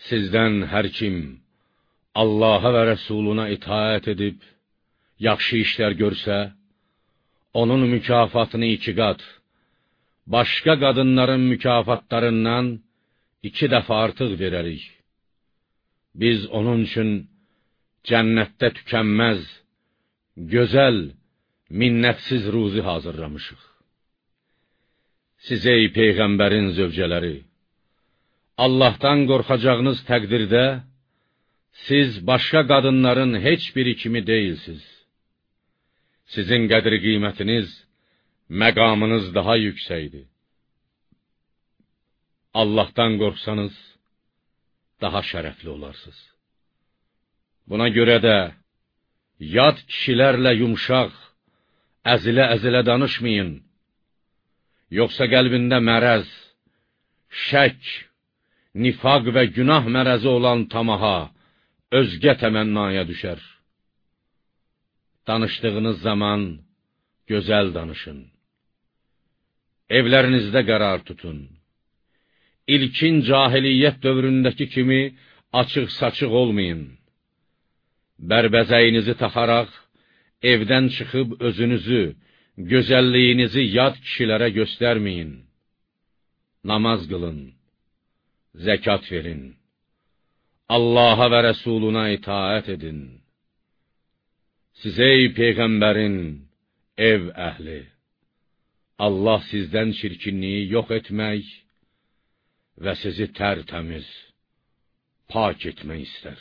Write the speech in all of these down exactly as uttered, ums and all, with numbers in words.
Sizdən hər kim Allaha və Rəsuluna itaət edib, yaxşı işlər görsə, onun mükafatını iki qat, başqa qadınların mükafatlarından iki dəfə artıq verərik. Biz onun üçün cənnətdə tükənməz, gözəl, minnətsiz ruzi hazırlamışıq. Siz ey Peyğəmbərin zövcələri, Allahdan qorxacağınız təqdirdə, siz başqa qadınların heç biri kimi deyilsiz. Sizin qədir qiymətiniz, məqamınız daha yüksəkdir. Allahdan qorxsanız, daha şərəfli olarsınız. Buna görə də, yad kişilərlə yumşaq, əzilə-əzilə danışmayın. Yoxsa qəlbində mərəz, şək, nifaq və günah mərəzi olan tamaha, özgə təmənnaya düşər. Danışdığınız zaman gözəl danışın. Evlərinizdə qərar tutun. İlkin cahiliyyət dövründəki kimi açıq-saçıq olmayın. Bərbəzəyinizi taxaraq, evdən çıxıb özünüzü, gözəlliyinizi yad kişilərə göstərməyin. Namaz qılın, zəkat verin. Allaha və Rəsuluna itaət edin. Siz ey Peyğəmbərin ev əhli, Allah sizdən çirkinliyi yox etmək və sizi tərtəmiz, pak etmək istər.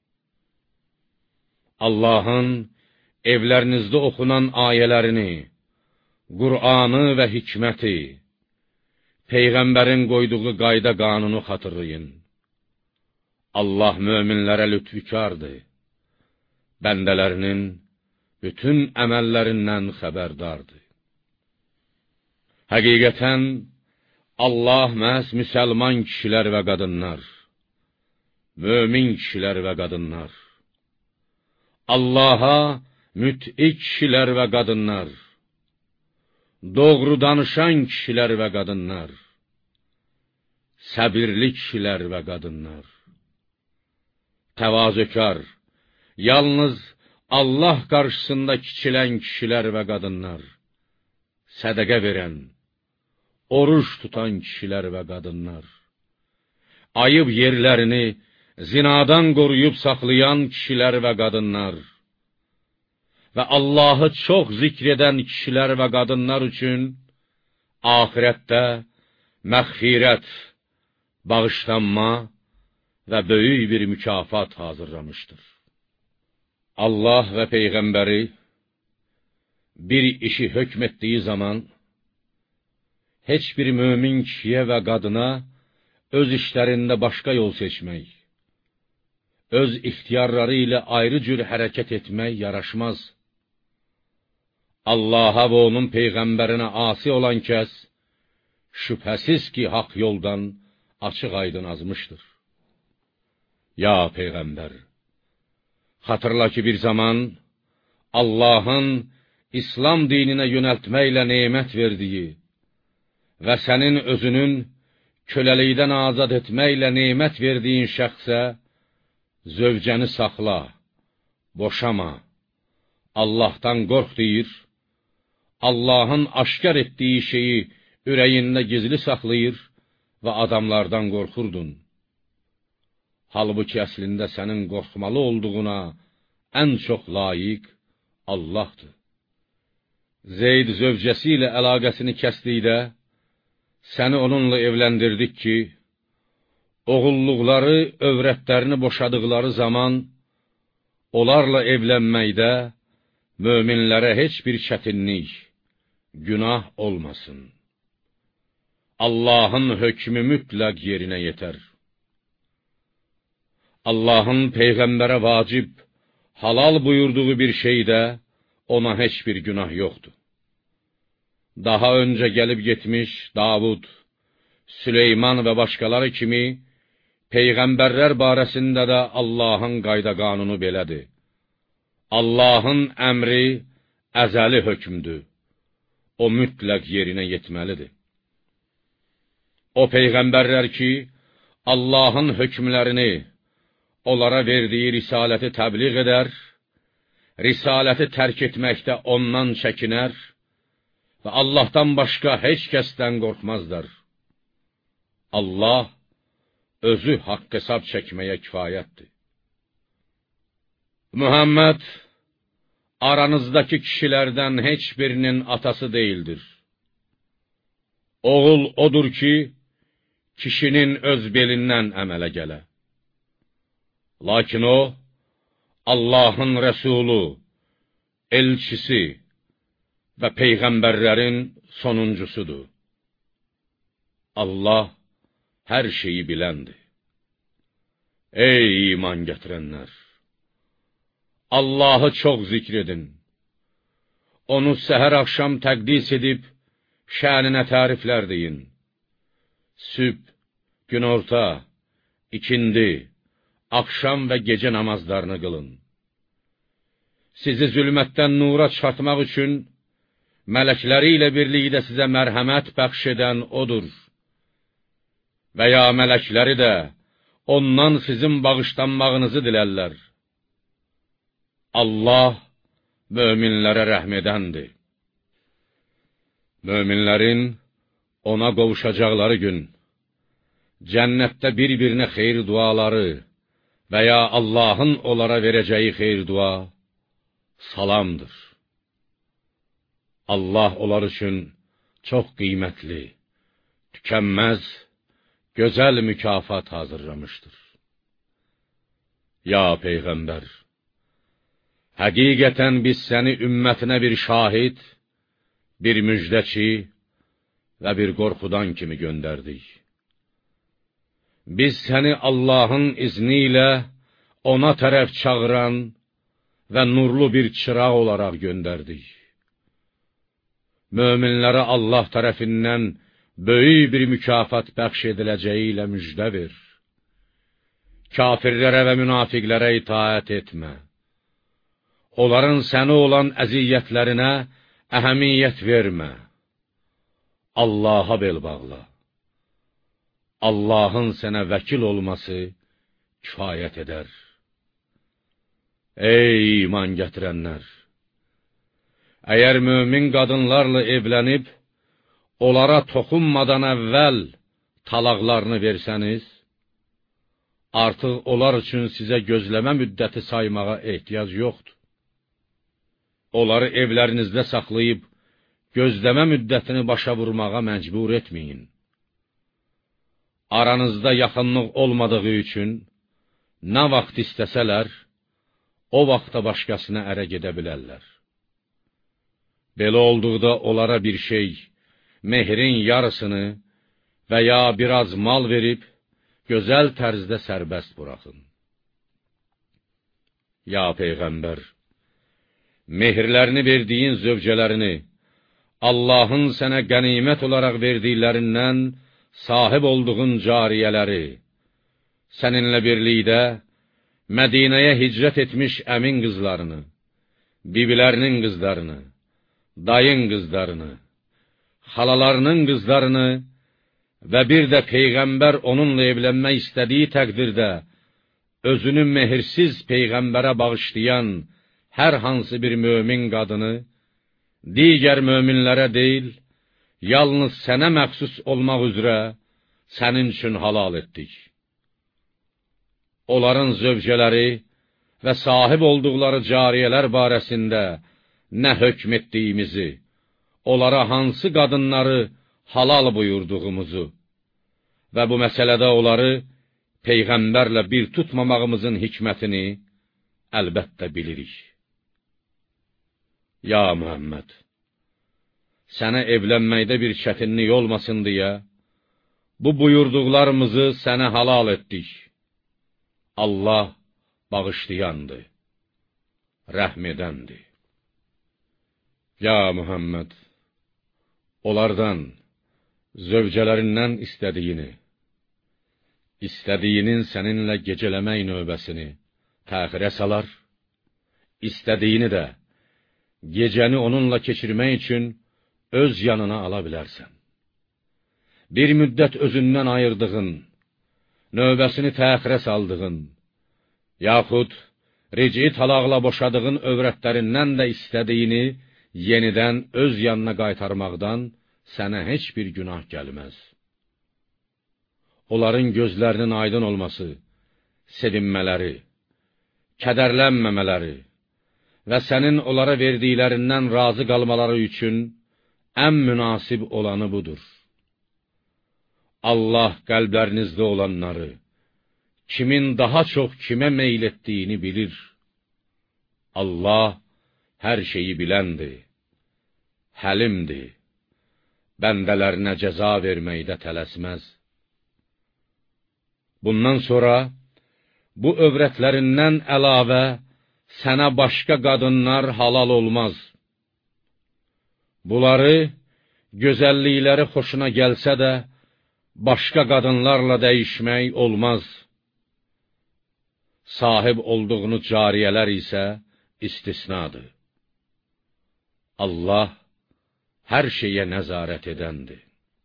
Allahın evlərinizdə oxunan ayələrini, Qur'anı və hikməti, Peyğəmbərin qoyduğu qayda qanunu xatırlayın. Allah möminlərə lütfükardır, bəndələrinin bütün əməllərindən xəbərdardır. Həqiqətən, Allah məhz müsəlman kişilər və qadınlar, mömin kişilər və qadınlar, Allaha müt'i kişilər və qadınlar, doğru danışan kişilər və qadınlar, səbirli kişilər və qadınlar, təvazökar, yalnız Allah qarşısında kiçilən kişilər və qadınlar, sədəqə verən, oruç tutan kişilər və qadınlar, ayıb yerlərini zinadan qoruyub saxlayan kişilər və qadınlar və Allahı çox zikr edən kişilər və qadınlar üçün axirətdə məğfirət, bağışlanma və böyük bir mükafat hazırlamışdır. Allah və Peyğəmbəri bir işi hökm etdiyi zaman, heç bir mömin kişiyə və qadına öz işlərində başqa yol seçmək, öz ixtiyarları ilə ayrı cür hərəkət etmək yaraşmaz. Allaha və onun Peyğəmbərinə asi olan kəs, şübhəsiz ki, haqq yoldan açıq aydın azmışdır. Ya Peyğəmbər, xatırla ki, bir zaman Allahın İslam dininə yönəltməklə nemət verdiyi və sənin özünün köləlikdən azad etməklə nemət verdiyin şəxsə, zövcəni saxla, boşama, Allahdan qorx deyir, Allahın aşkar etdiyi şeyi ürəyində gizli saxlayır və adamlardan qorxurdun. Halbuki əslində sənin qorxmalı olduğuna ən çox layiq Allahdır. Zeyd zövcəsi ilə əlaqəsini kəsdikdə, səni onunla evləndirdik ki, oğulluqları, övrətlərini boşadıqları zaman, onlarla evlənməkdə möminlərə heç bir çətinlik, günah olmasın. Allahın hökmü mütləq yerinə yetər. Allahın Peyğəmbərə vacib, halal buyurduğu bir şeydə ona heç bir günah yoxdur. Daha öncə gəlib getmiş Davud, Süleyman və başqaları kimi Peyğəmbərlər barəsində də Allahın qayda qanunu belədir. Allahın əmri əzəli hökmdür. O mütləq yerinə yetməlidir. O Peyğəmbərlər ki, Allahın hökmlərini, onlara verdiyi risaləti təbliğ edər, risaləti tərk etməkdə ondan çəkinər və Allahdan başqa heç kəsdən qorxmazlar. Allah özü haqq hesab çəkməyə kifayətdir. Muhammed aranızdakı kişilərdən heç birinin atası deyildir. Oğul odur ki, kişinin öz belindən əmələ gələ. Lakin o, Allahın Rəsulu, elçisi və peyğəmbərlərin sonuncusudur. Allah hər şeyi biləndir. Ey iman gətirənlər! Allahı çox zikr edin. Onu səhər axşam təqdis edib, şəninə təriflər deyin. Sübh, günorta, ikindi, axşam və gecə namazlarını qılın. Sizi zülmətdən nura çıxartmaq üçün, mələkləri ilə birlikdə sizə mərhəmət bəxş edən odur. Və ya mələkləri də ondan sizin bağışlanmağınızı dilərlər. Allah möminlərə rəhm edəndir. Möminlərin ona qovuşacaqları gün, cənnətdə bir-birinə xeyir duaları və ya Allahın onlara verəcəyi xeyir dua salamdır. Allah onlar üçün çox qiymətli, tükənməz, gözəl mükafat hazırlamışdır. Ya Peyğəmbər! Həqiqətən biz səni ümmətinə bir şahid, bir müjdəçi və bir qorxudan kimi göndərdik. Biz səni Allahın izni ilə ona tərəf çağıran və nurlu bir çıraq olaraq göndərdik. Möminlərə Allah tərəfindən böyük bir mükafat bəxş ediləcəyi ilə müjdə ver. Kafirlərə və münafiqlərə itaət etmə. Onların səni olan əziyyətlərinə əhəmiyyət vermə. Allaha bel bağla. Allahın sənə vəkil olması kifayət edər. Ey iman gətirənlər! Əgər mömin qadınlarla evlənib, onlara toxunmadan əvvəl talaqlarını versəniz, artıq onlar üçün sizə gözləmə müddəti saymağa ehtiyac yoxdur. Onları evlərinizdə saxlayıb, gözləmə müddətini başa vurmağa məcbur etməyin. Aranızda yaxınlıq olmadığı üçün, nə vaxt istəsələr, o vaxta başqasına ərə gedə bilərlər. Belə olduqda onlara bir şey, mehrin yarısını və ya biraz mal verib, gözəl tərzdə sərbəst buraxın. Ya Peyğəmbər! Mehirlərini verdiyin zövcələrini, Allahın sənə qənimət olaraq verdiklərindən sahib olduğun cariyələri, səninlə birlikdə Mədinəyə hicrət etmiş əmin qızlarını, bibilərinin qızlarını, dayın qızlarını, xalalarının qızlarını və bir də Peyğəmbər onunla evlənmək istədiyi təqdirdə özünü mehirsiz Peyğəmbərə bağışlayan hər hansı bir mömin qadını, digər möminlərə deyil, yalnız sənə məxsus olmaq üzrə sənin üçün halal etdik. Onların zövcələri və sahib olduqları cariyələr barəsində nə hökm etdiyimizi, onlara hansı qadınları halal buyurduğumuzu və bu məsələdə onları Peyğəmbərlə bir tutmamağımızın hikmətini əlbəttə bilirik. Ya Muhammed! Sənə evlənməkdə bir çətinlik olmasın deyə, bu buyurduqlarımızı sənə halal etdik. Allah bağışlayandır, rəhm edəndir. Ya Muhammed! Onlardan, zövcələrindən istədiyini, istədiyinin səninlə gecələmək növbəsini təxirə salar, istədiyini də gecəni onunla keçirmək üçün öz yanına ala bilərsən. Bir müddət özündən ayırdığın növbəsini təxirə saldığın, yaxud rici talaqla boşadığın övrətlərindən də istədiyini yenidən öz yanına qaytarmaqdan sənə heç bir günah gəlməz. Onların gözlərinin aydın olması, sevinmələri, kədərlənməmələri və sənin onlara verdiklərindən razı qalmaları üçün ən münasib olanı budur. Allah qəlblərinizdə olanları, kimin daha çox kimə meyl etdiyini bilir. Allah hər şeyi biləndir, həlimdir, bəndələrinə cəza verməkdə tələsməz. Bundan sonra, bu övrətlərindən əlavə sənə başqa qadınlar halal olmaz. Bunları, gözəllikləri xoşuna gəlsə də, başqa qadınlarla dəyişmək olmaz. Sahib olduğunu cariyələr isə istisnadır. Allah hər şeyə nəzarət edəndir.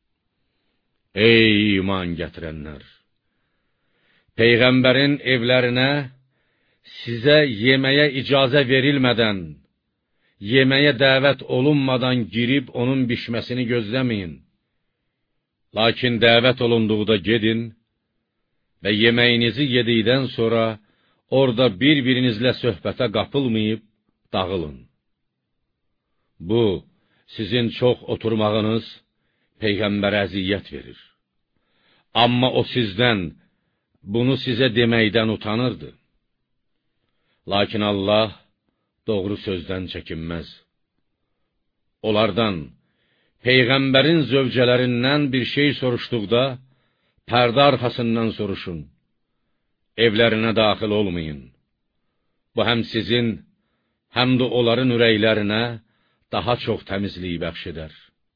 Ey iman gətirənlər! Peyğəmbərin evlərinə sizə yeməyə icazə verilmədən, yeməyə dəvət olunmadan girib onun bişməsini gözləməyin. Lakin dəvət olunduqda gedin və yeməyinizi yedikdən sonra orada bir-birinizlə söhbətə qapılmayıb dağılın. Bu, sizin çox oturmağınız Peyğəmbərə əziyyət verir. Amma o sizdən, bunu sizə deməkdən utanırdı. Lakin Allah doğru sözdən çəkinməz. Onlardan, Peyğəmbərin zövcələrindən bir şey soruşduqda, pərdə arxasından soruşun. Evlərinə daxil olmayın. Bu, həm sizin, həm də onların ürəklərinə daha çox təmizlik bəxş edər.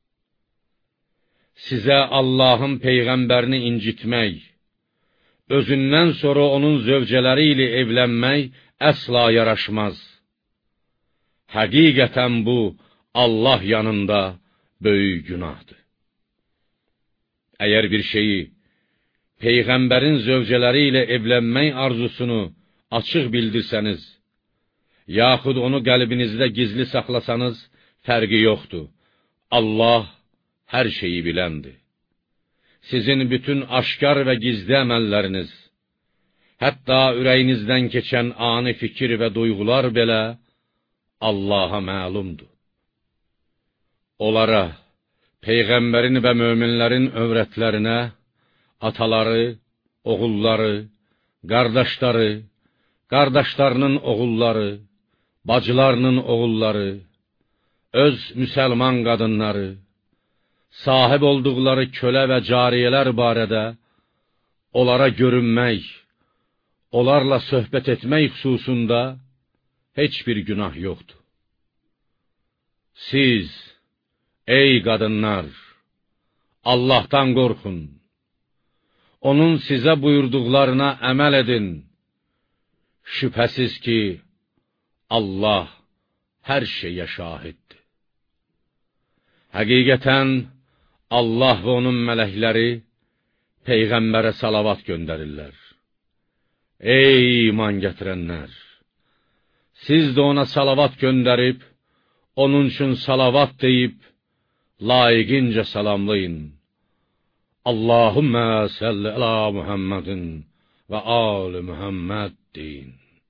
Sizə Allahın Peyğəmbərini incitmək, özündən sonra onun zövcələri ilə evlənmək əsla yaraşmaz. Həqiqətən bu, Allah yanında böyük günahdır. Əgər bir şeyi, Peyğəmbərin zövcələri ilə evlənmək arzusunu açıq bildirsəniz, yaxud onu qəlbinizdə gizli saxlasanız, fərqi yoxdur. Allah hər şeyi biləndir. Sizin bütün aşkar və gizli əməlləriniz, hətta ürəyinizdən keçən ani fikir və duyğular belə Allaha məlumdur. Onlara, Peyğəmbərin və möminlərin övrətlərinə, ataları, oğulları, qardaşları, qardaşlarının oğulları, bacılarının oğulları, öz müsəlman qadınları, sahib olduqları kölə və cariyələr barədə onlara görünmək, onlarla söhbət etmək xüsusunda heç bir günah yoxdur. Siz, ey qadınlar, Allahdan qorxun, onun sizə buyurduqlarına əməl edin. Şübhəsiz ki, Allah hər şeyə şahiddir. Həqiqətən, Allah və onun mələkləri Peyğəmbərə salavat göndərirlər. Ey iman gətirənlər! Siz də ona salavat göndərib, onun üçün salavat deyib, layiqincə salamlayın. Allahümmə səlli əla Muhammedin və ali Muhammed deyin.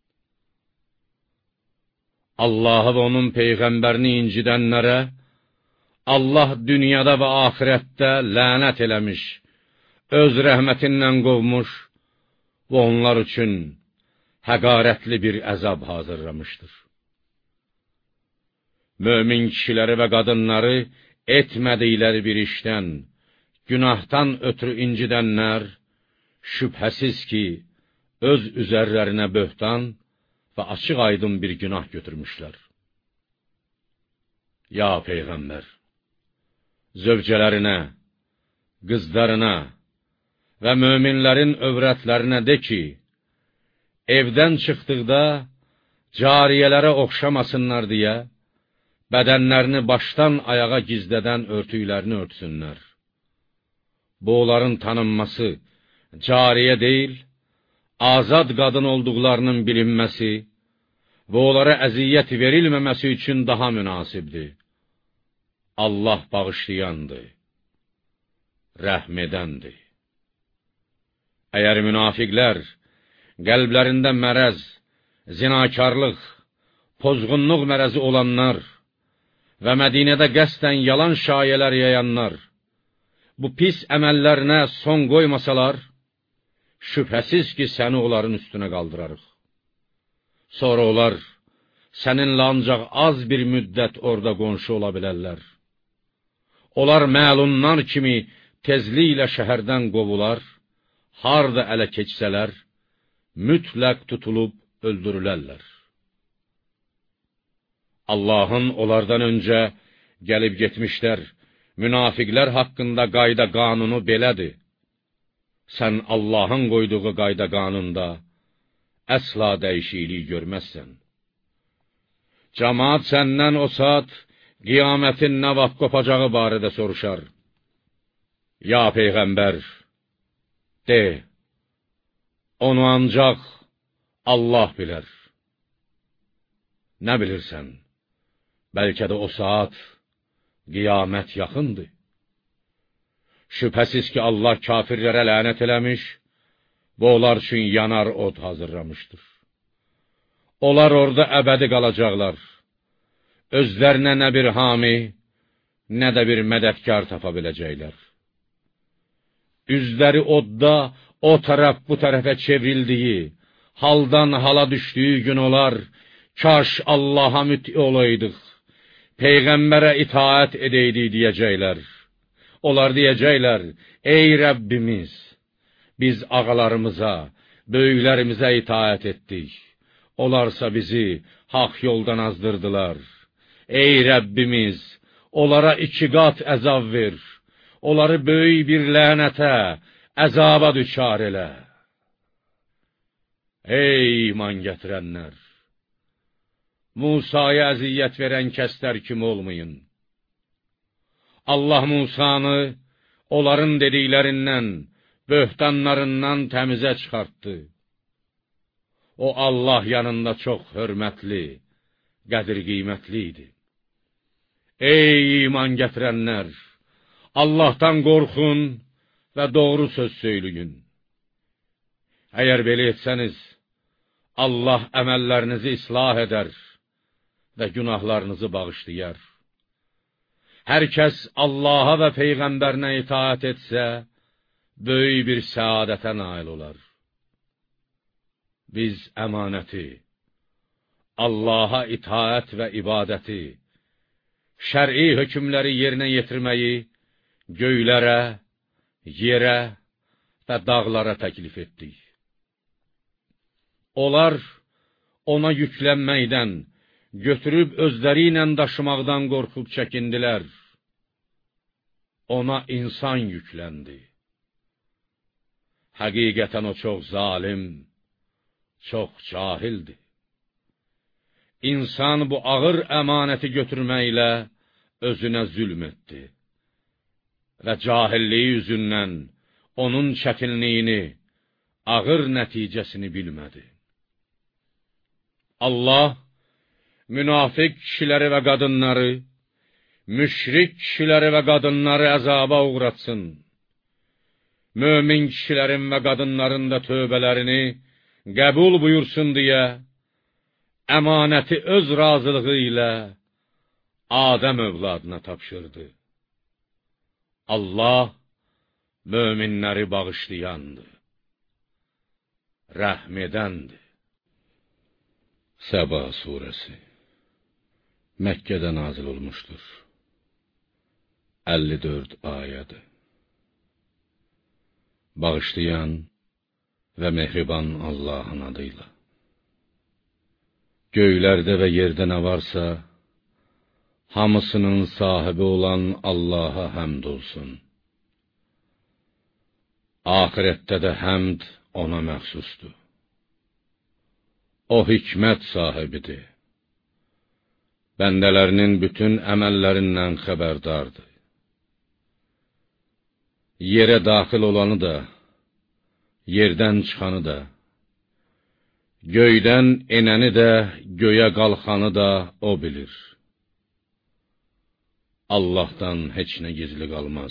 Allahı və onun Peyğəmbərini incidənlərə, Allah dünyada və axirətdə lənət eləmiş, öz rəhmətindən qovmuş və onlar üçün həqarətli bir əzab hazırlamışdır. Mömin kişiləri və qadınları etmədikləri bir işdən, günahdan ötürü incidənlər, şübhəsiz ki, öz üzərlərinə böhtan və açıq aydın bir günah götürmüşlər. Ya Peyğəmbər! Zövcələrinə, qızlarına və möminlərin övrətlərinə de ki, evdən çıxdıqda cariyələrə oxşamasınlar deyə, bədənlərini başdan ayağa gizlədən örtüklərini örtsünlər. Bu, onların tanınması cariyə deyil, azad qadın olduqlarının bilinməsi və onlara əziyyət verilməməsi üçün daha münasibdir. Allah bağışlayandır, rəhm edəndir. Əgər münafiqlər qəlblərində mərəz, zinakarlıq, pozğunluq mərəzi olanlar və Mədinədə qəsdən yalan şayələr yayanlar bu pis əməllərinə son qoymasalar, şübhəsiz ki, səni onların üstünə qaldırarıq. Sonra onlar səninlə ancaq az bir müddət orada qonşu ola bilərlər. Onlar məlunlar kimi tezliklə şəhərdən qovular, harda ələ keçsələr, mütləq tutulub öldürülərlər. Allahın onlardan öncə gəlib getmişlər, münafiqlər haqqında qayda qanunu belədir. Sən Allahın qoyduğu qayda qanunda əsla dəyişiklik görməzsən. Cəmaat səndən o saat qiyamətin nə vaxt qopacağı barədə soruşar. Ya Peyğəmbər, de, onu ancaq Allah bilər. Nə bilirsən? Bəlkə də o saat qiyamət yaxındır. Şübhəsiz ki, Allah kafirlərə lənət eləmiş və onlar üçün yanar od hazırlamışdır. Onlar orada əbədi qalacaqlar. Özlərinə nə bir hami, nə də bir mədədkar tapa biləcəklər. Üzləri odda o tərəf bu tərəfə çevrildiyi, haldan hala düşdüyü gün olar, kaş Allaha müti olaydıq, Peyğəmbərə itaət edəydik deyəcəklər. Onlar deyəcəklər, ey Rəbbimiz, biz ağalarımıza, böyüklərimizə itaət etdik. Onlarsa bizi haq yoldan azdırdılar. Ey Rəbbimiz, onlara iki qat əzab ver. Onları böyük bir lənətə, əzaba düçar elə. Ey iman gətirənlər! Musaya əziyyət verən kəslər kimi olmayın. Allah Musanı onların dediklərindən, böhtanlarından təmizə çıxartdı. O Allah yanında çox hörmətli, qədir qiymətli idi. Ey iman gətirənlər! Allahdan qorxun və doğru söz söyləyin. Əgər belə etsəniz, Allah əməllərinizi islah edər və günahlarınızı bağışlayar. Hər kəs Allaha və Peyğəmbərinə itaət etsə, böyük bir səadətə nail olar. Biz əmanəti, Allaha itaət və ibadəti, şər'i hökmləri yerinə yetirməyi göylərə, yerə və dağlara təklif etdik. Onlar ona yüklənməkdən, götürüb özləri ilə daşımaqdan qorxub çəkindilər. Ona insan yükləndi. Həqiqətən o çox zalim, çox cahildir. İnsan bu ağır əmanəti götürməklə özünə zülm etdi və cahilliyi üzündən onun çətinliyini, ağır nəticəsini bilmədi. Allah münafiq kişiləri və qadınları, müşrik kişiləri və qadınları əzaba uğratsın. Mömin kişilərin və qadınların da tövbələrini qəbul buyursun deyə, əmanəti öz razılığı ilə Adəm övladına tapşırdı. Allah möminləri bağışlayandır, rəhm edəndir. Səba surəsi Məkkədə nazil olmuşdur. əlli dörd ayədir. Bağışlayan və mehriban Allahın adıyla. Göylərdə və yerdə nə varsa, hamısının sahibi olan Allaha həmd olsun. Ahirətdə də həmd ona məxsusdur. O hikmət sahibidir. Bəndələrinin bütün əməllərindən xəbərdardır. Yerə daxil olanı da, yerdən çıxanı da, göydən enəni də, göyə qalxanı da o bilir. Allahdan heç nə gizli qalmaz.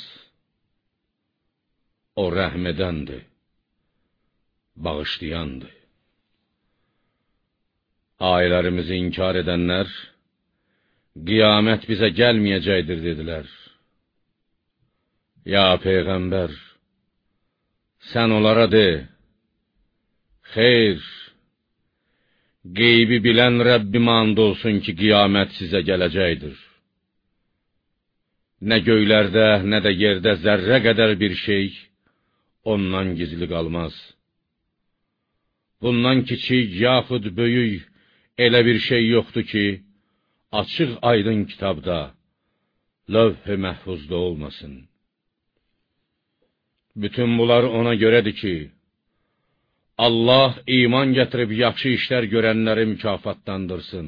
O rəhm edəndir, bağışlayandır. Ayələrimizi inkar edənlər, qiyamət bizə gəlməyəcəkdir, dedilər. Ya Peyğəmbər, sən onlara de, xeyr, qeybi bilən Rəbbim and olsun ki, qiyamət sizə gələcəkdir. Nə göylərdə, nə də yerdə zərrə qədər bir şey ondan gizli qalmaz. Bundan kiçik, yaxud böyük elə bir şey yoxdur ki, açıq aydın kitabda, lövh-i məhfuzda olmasın. Bütün bunlar ona görədir ki, Allah iman gətirib yaxşı işlər görənləri mükafatlandırsın.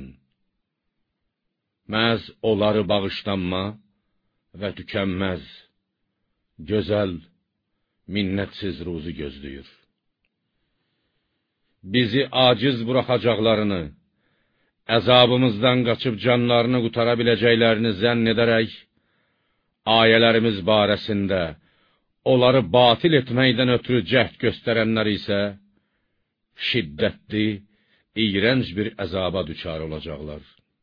Məhz onları bağışlanma və tükənməz, gözəl, minnətsiz ruzu gözləyir. Bizi aciz buraxacaqlarını, əzabımızdan qaçıb canlarını qutara biləcəklərini zənn edərək, ayələrimiz barəsində onları batil etməkdən ötürü cəhd göstərənlər isə şiddətli, iyrənc bir əzaba düçar olacaqlar.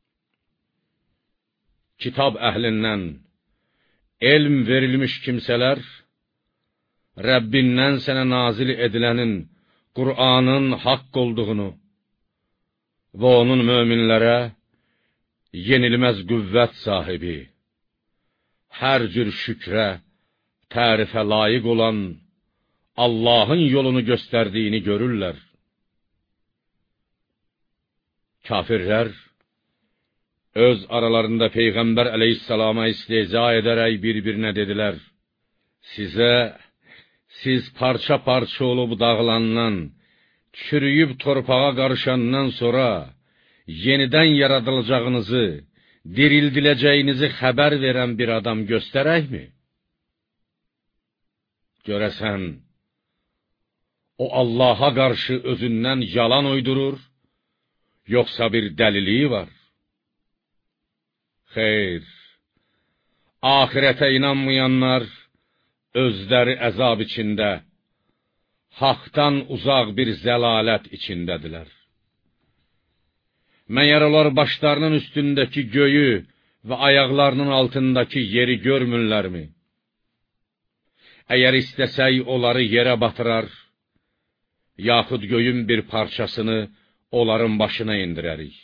Kitab əhlindən elm verilmiş kimsələr, Rəbbindən sənə nazil edilənin, Qur'anın haqq olduğunu və onun möminlərə yenilməz qüvvət sahibi, hər cür şükrə, tərifə layiq olan Allahın yolunu göstərdiyini görürlər. Kafirlər, öz aralarında Peyğəmbər əleyhissalama istehza edərək bir-birinə dedilər, sizə, siz parça-parça olub dağılandan, çürüyüb torpağa qarışandan sonra, yenidən yaradılacağınızı, dirildiləcəyinizi xəbər verən bir adam göstərəkmi? Görəsən, o Allaha qarşı özündən yalan uydurur, yoxsa bir dəliliyi var? Xeyr, ahirətə inanmayanlar, özləri əzab içində, haqdan uzaq bir zəlalət içindədirlər. Məyər onlar başlarının üstündəki göyü və ayaqlarının altındakı yeri görmürlərmi? Əgər istəsək onları yerə batırar, yaxud göyün bir parçasını onların başına indirərik.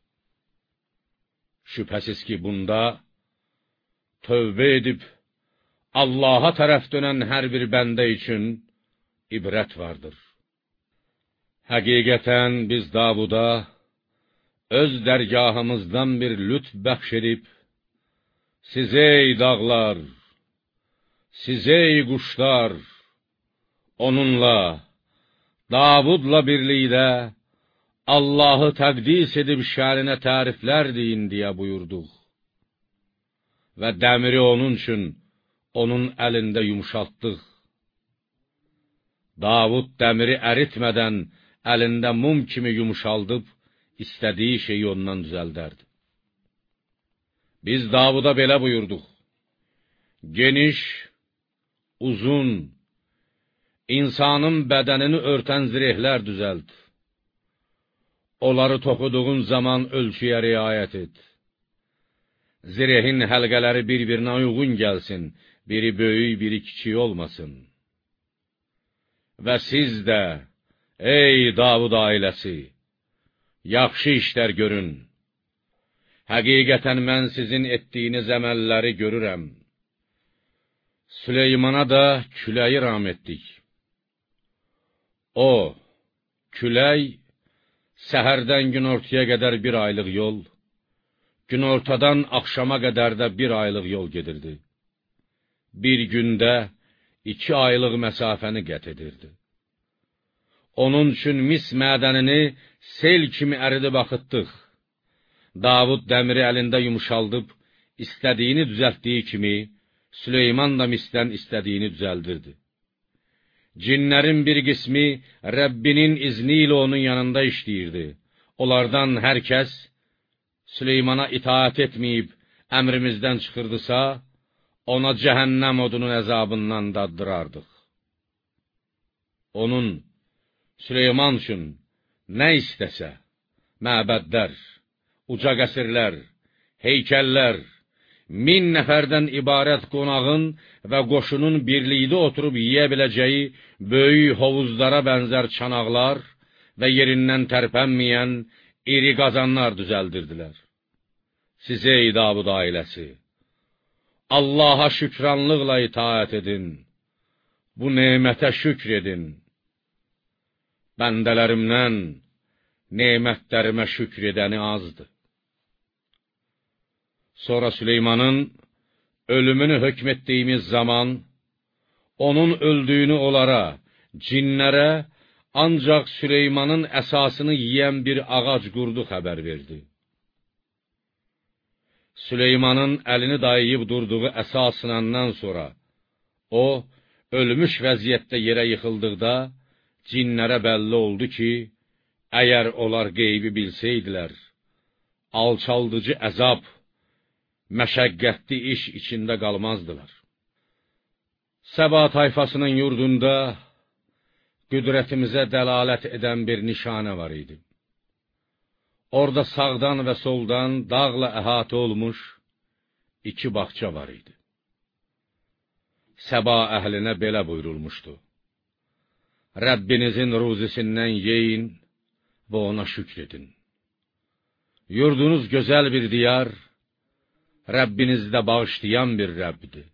Şübhəsiz ki, bunda tövbə edib, Allaha tərəf dönən hər bir bəndə üçün ibrət vardır. Həqiqətən biz Davuda öz dərgahımızdan bir lütf bəxş edib, siz ey dağlar, siz ey quşlar, onunla, Davudla birlikdə Allahı təqdis edib şərinə təriflər deyin deyə buyurduq. Və dəmiri onun üçün onun əlində yumşaltdıq. Davud dəmiri əritmədən əlində mum kimi yumşaldıb, istədiyi şeyi ondan düzəldərdi. Biz Davuda belə buyurduq. Geniş, uzun, insanın bədənini örtən zirehlər düzəld. Onları toxuduğun zaman ölçüyə riayət et. Zirehin həlqələri bir-birinə uyğun gəlsin, biri böyük, biri kiçik olmasın. Və siz də, ey Davud ailəsi, yaxşı işlər görün. Həqiqətən mən sizin etdiyiniz əməlləri görürəm. Süleymana da küləyi ram etdik. O, külək, səhərdən günortaya qədər bir aylıq yol, günortadan axşama qədər də bir aylıq yol gedirdi. Bir gündə iki aylıq məsafəni qət edirdi. Onun üçün mis mədənini sel kimi əridib axıtdıq. Davud dəmiri əlində yumşaldıb, istədiyini düzəltdiyi kimi, Süleyman da misdən istədiyini düzəldirdi. Cinlərin bir qismi Rəbbinin izni ilə onun yanında işləyirdi. Onlardan hər kəs Süleymana itaat etməyib əmrimizdən çıxırdısa, ona cəhənnəm odunun əzabından daddırardıq. Onun, Süleyman üçün nə istəsə, məbədlər, uca qəsrlər, heykəllər, min nəfərdən ibarət qonağın və qoşunun birlikdə oturub yiyə biləcəyi böyük hovuzlara bənzər çanaqlar və yerindən tərpənməyən iri qazanlar düzəldirdilər. Sizə ey Davud ailəsi, Allaha şükranlıqla itaət edin, bu nemətə şükr edin. Bəndələrimdən nemətlərimə şükr edəni azdır. Sonra Süleymanın ölümünü hökm etdiyimiz zaman, onun öldüyünü onlara, cinlərə, ancaq Süleymanın əsasını yiyən bir ağac qurdu xəbər verdi. Süleymanın əlini dayayıb durduğu əsas sınandan sonra, o, ölmüş vəziyyətdə yerə yıxıldıqda, cinlərə bəlli oldu ki, əgər onlar qeybi bilsəydilər, alçaldıcı əzab, məşəqqətli iş içində qalmazdılar. Səba tayfasının yurdunda qüdrətimizə dəlalət edən bir nişanə var idi. Orada sağdan və soldan dağla əhatə olmuş iki bağça var idi. Səba əhlinə belə buyurulmuşdu: Rəbbinizin ruzisindən yeyin və ona şükr edin. Yurdunuz gözəl bir diyar, Rəbbinizdə bağışlayan bir Rəbbidir.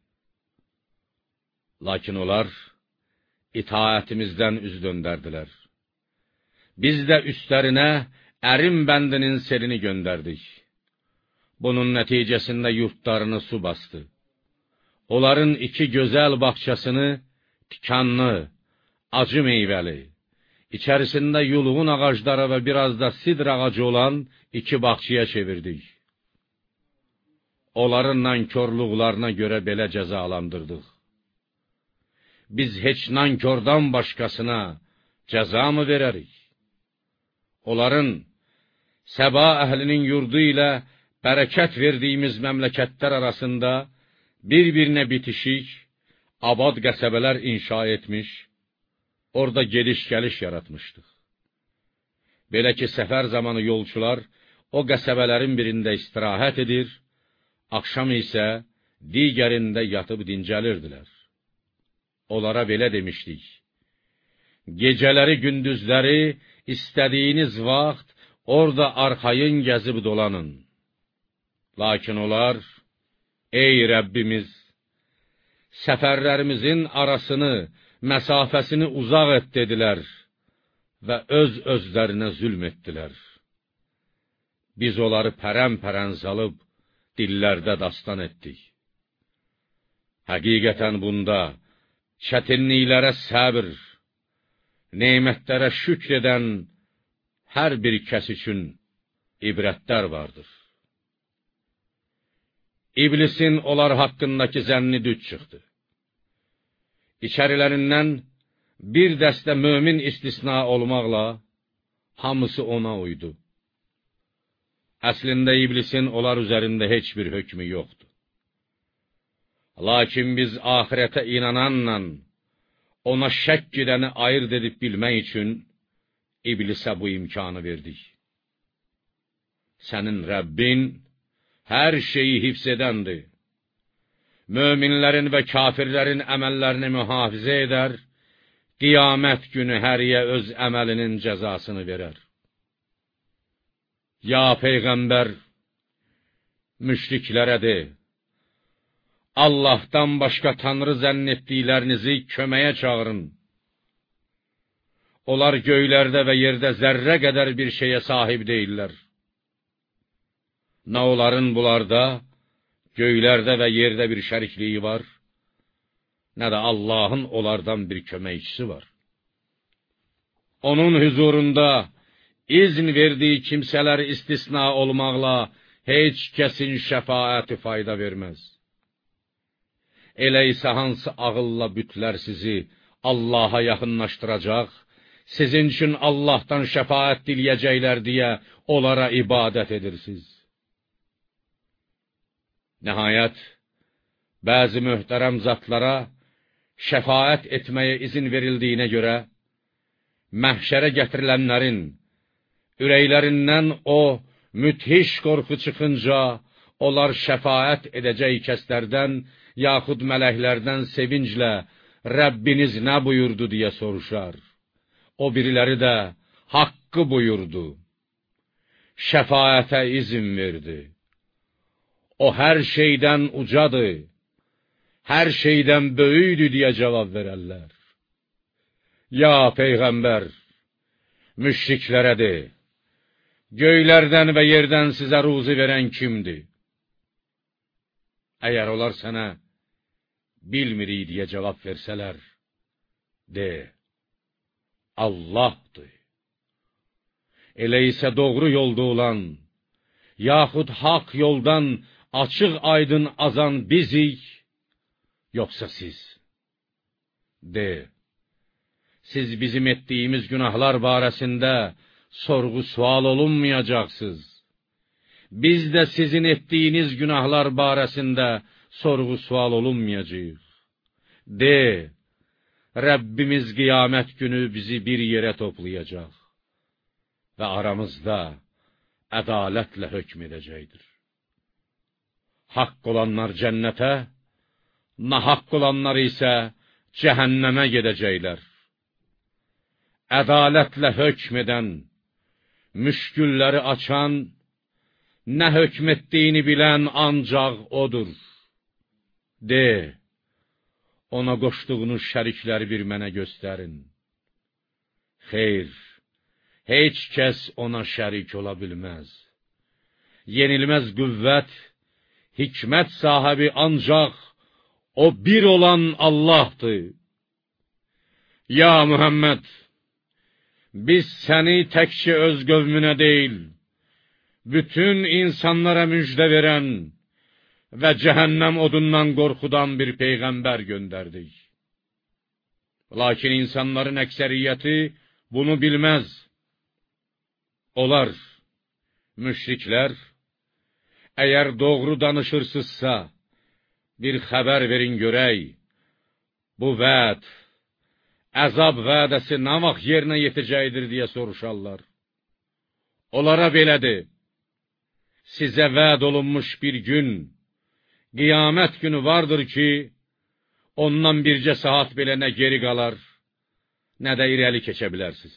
Lakin onlar itaətimizdən üz döndərdilər. Biz də üstlərinə ərim bəndinin selini göndərdik. Bunun nəticəsində yurtlarını su bastı. Onların iki gözəl bağçasını tikanlı, acı meyvəli, içərisində yulğun ağacları və biraz da sidr ağacı olan iki bağçaya çevirdik. Onların nankörlüklarına görə belə cəzalandırdıq. Biz heç nankördan başqasına cəza mı verərik? Onların Səba əhlinin yurdu ilə bərəkət verdiyimiz məmləkətlər arasında bir-birinə bitişik, abad qəsəbələr inşa etmiş, orada gediş-gəliş yaratmışdıq. Belə ki, səfər zamanı yolçular o qəsəbələrin birində istirahət edir, axşam isə digərində yatıb dincəlirdilər. Onlara belə demişdik: gecələri, gündüzləri istədiyiniz vaxt orada arxayın gəzib dolanın. Lakin onlar, ey Rəbbimiz, səfərlərimizin arasını, məsafəsini uzaq et dedilər və öz-özlərinə zülm etdilər. Biz onları pərən-pərən salıb, dillərdə dastan etdik. Həqiqətən bunda çətinliklərə səbr, nemətlərə şükr edən hər bir kəs üçün ibrətlər vardır. İblisin onlar haqqındakı zənni düz çıxdı. İçərilərindən bir dəstə mömin istisna olmaqla hamısı ona uydu. Əslində iblisin onlar üzərində heç bir hökmü yoxdur. Lakin biz ahirətə inananla ona şək edəni ayırt edib bilmək üçün iblisə bu imkanı verdik. Sənin Rəbbin hər şeyi hifz edəndir. Möminlərin və kafirlərin əməllərini mühafizə edər, qiyamət günü həriyə öz əməlinin cəzasını verər. Ya Peyğəmbər, müşriklərə de, Allahdan başqa tanrı zənn etdiklərinizi köməyə çağırın. Onlar göylərdə və yerdə zərrə qədər bir şeyə sahib deyirlər. Nə onların bunlarda, göylərdə və yerdə bir şərikliyi var, nə də Allahın onlardan bir köməkçisi var. Onun huzurunda izn verdiyi kimsələr istisna olmaqla heç kəsin şəfaəti fayda verməz. Elə isə hansı ağılla bütlər sizi Allah'a yaxınlaşdıracaq, sizin üçün Allahdan şəfaət diləyəcəklər deyə onlara ibadət edirsiniz. Nəhayət, bəzi möhtərəm zatlara şəfaət etməyə izin verildiyinə görə, məhşərə gətirilənlərin ürəklərindən o müthiş qorxu çıxınca, onlar şəfaət edəcək kəslərdən, yaxud mələklərdən sevinclə, Rəbbiniz nə buyurdu deyə soruşar. O biriləri də haqqı buyurdu. Şəfaətə izin verdi. O hər şeydən ucadır, hər şeydən böyükdür deyə cavab verərlər. Ya Peyğəmbər, müşriklərə de, göylərdən və yerdən sizə ruzi verən kimdir? Əgər onlar sənə bilmirik deyə cavab versələr, de, Allahdır. Elə isə doğru yolda olan, yaxud haqq yoldan açıq aydın azan bizik, yoxsa siz? De, siz bizim etdiyimiz günahlar barəsində sorğu-sual olunmayacaqsınız. Biz də sizin etdiyiniz günahlar barəsində sorğu-sual olunmayacaq. De, Rəbbimiz qiyamət günü bizi bir yerə toplayacaq və aramızda ədalətlə hökm edəcəkdir. Haqq olanlar cənnətə, nahaqq olanlar isə cəhənnəmə gedəcəklər. Ədalətlə hökm edən, müşkülləri açan, nə hökm etdiyini bilən ancaq odur. De, ona qoşduğunuz şərikləri bir mənə göstərin. Xeyr, heç kəs ona şərik ola bilməz. Yenilməz qüvvət, hikmət sahibi ancaq o bir olan Allahdır. Ya Muhammed, biz səni təkcə öz qövmünə deyil, bütün insanlara müjdə verən və cəhənnəm odundan qorxudan bir peyğəmbər göndərdik. Lakin insanların əksəriyyəti bunu bilməz. Onlar, müşriklər, əgər doğru danışırsınızsa, bir xəbər verin görək, bu vəd, əzab vədəsi nə vaxt yerinə yetəcəkdir deyə soruşarlar. Onlara belədir, sizə vəd olunmuş bir gün, qiyamət günü vardır ki, ondan bircə saat belə nə geri qalar, nə də irəli keçə bilərsiniz.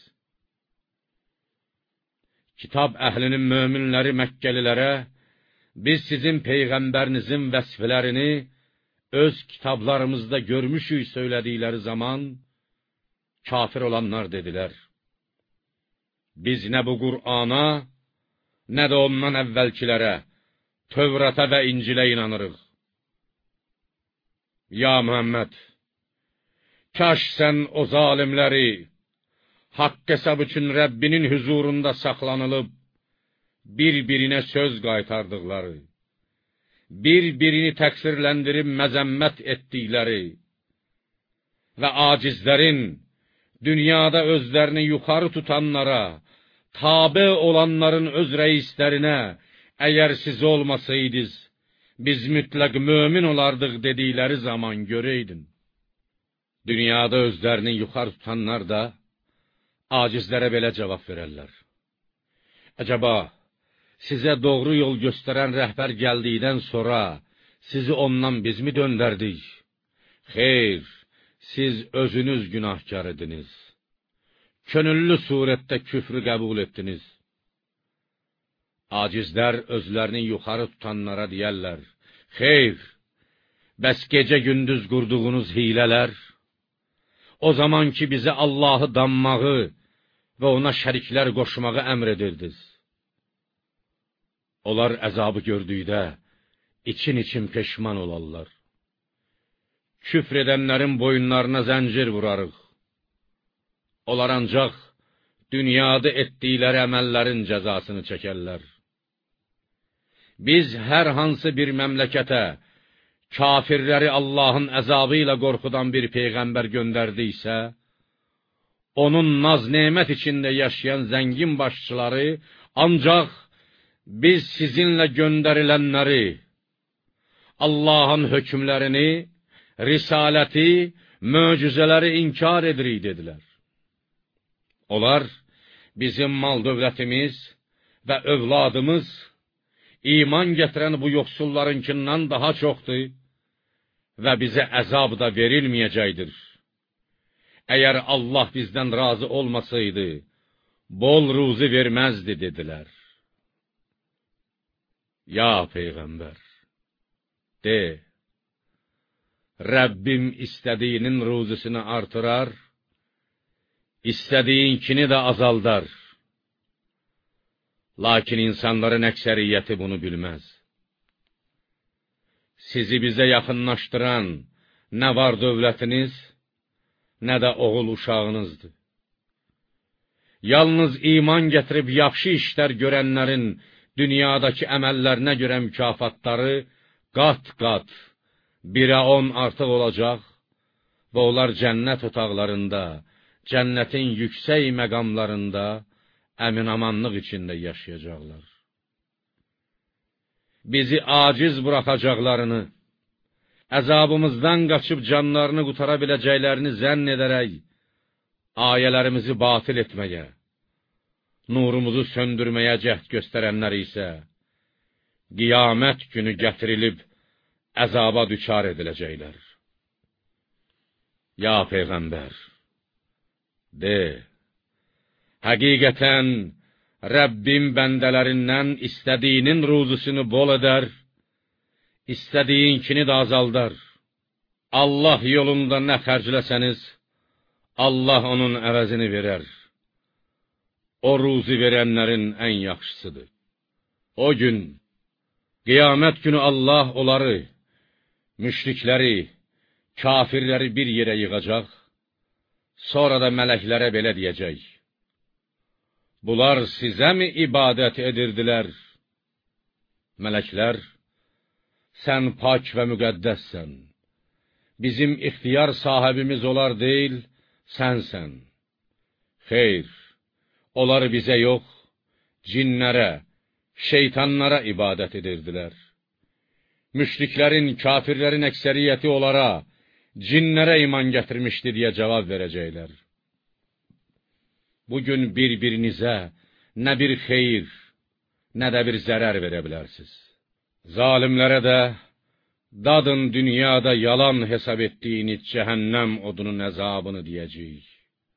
Kitab əhlinin möminləri Məkkəlilərə, biz sizin Peyğəmbərinizin vəsflərini öz kitablarımızda görmüşük söylədikləri zaman, kafir olanlar dedilər. Biz nə bu Qur'ana, nə də ondan əvvəlkilərə, Tövrata və İncilə inanırıq. Ya Muhammed, kaş sən o zalimləri, haqq hesab üçün Rəbbinin huzurunda saxlanılıb, bir-birinə söz qaytardıqları, bir-birini təqsirləndirib məzəmmət etdikləri və acizlərin, dünyada özlərini yuxarı tutanlara, tabe olanların öz rəislərinə, əgər siz olmasaydınız, biz mütləq mömin olardıq dedikləri zaman görəydin. Dünyada özlərini yuxarı tutanlar da, acizlərə belə cavab verərlər. Əcəba, sizə doğru yol göstərən rəhbər gəldikdən sonra, sizi ondan biz mi döndərdik? Xeyr, siz özünüz günahkar ediniz. Könüllü surətdə küfrü qəbul etdiniz. Acizlər özlərini yuxarı tutanlara deyərlər, xeyr, bəs gecə-gündüz qurduğunuz hilələr, o zaman ki bizə Allahı danmağı və ona şəriklər qoşmağı əmr edirdiniz. Onlar əzabı gördükdə, için-için peşman olarlar. Küfr edənlərin boyunlarına zəncir vurarıq. Onlar ancaq dünyada etdikləri əməllərin cəzasını çəkərlər. Biz hər hansı bir məmləkətə kafirləri Allahın əzabı ilə qorxudan bir peyğəmbər göndərdiysə, onun naz-nemət içində yaşayan zəngin başçıları ancaq biz sizinlə göndərilənləri, Allahın hökmlərini, risaləti, möcüzələri inkar edirik, dedilər. Onlar, bizim mal dövlətimiz və övladımız, iman gətirən bu yoxsullarınkindən daha çoxdur və bizə əzab da verilməyəcəkdir. Əgər Allah bizdən razı olmasaydı, bol ruzi verməzdi, dedilər. Ya Peyğəmbər, de, Rəbbim istədiyinin ruzisini artırar, istədiyinkini də azaldar. Lakin insanların əksəriyyəti bunu bilməz. Sizi bizə yaxınlaşdıran nə var dövlətiniz, nə də oğul uşağınızdır. Yalnız iman gətirib yaxşı işlər görənlərin dünyadakı əməllərinə görə mükafatları qat-qat, birə on artıq olacaq və onlar cənnət otaqlarında, cənnətin yüksək məqamlarında əmin-amanlıq içində yaşayacaqlar. Bizi aciz buraxacaqlarını, əzabımızdan qaçıb canlarını qutara biləcəklərini zənn edərək, ayələrimizi batil etməyə, nurumuzu söndürməyə cəhd göstərənlər isə, qiyamət günü gətirilib, əzaba düçar ediləcəklər. Ya Peyğəmbər, de, həqiqətən, Rəbbim bəndələrindən istədiyinin ruzusunu bol edər, istədiyinkini də azaldar. Allah yolunda nə xərcləsəniz, Allah onun əvəzini verər. O ruzi verənlərin ən yaxşısıdır. O gün, qiyamət günü Allah onları, müşrikləri, kafirləri bir yerə yığacaq, sonra da mələklərə belə deyəcək: bunlar sizə mi ibadət edirdilər? Mələklər, sən pak və müqəddəssən. Bizim ixtiyar sahibimiz onlar deyil, sənsən. Xeyr, onlar bizə yox, cinlərə, şeytanlara ibadət edirdilər. Müşriklərin, kafirlərin əksəriyyəti onlara, cinlərə iman gətirmişdi deyə cavab verəcəklər. Bugün bir-birinizə nə bir xeyir, nə də bir zərər verə bilərsiniz. Zalimlərə də, dadın dünyada yalan hesab etdiyiniz cəhənnəm odunun əzabını deyəcəyik.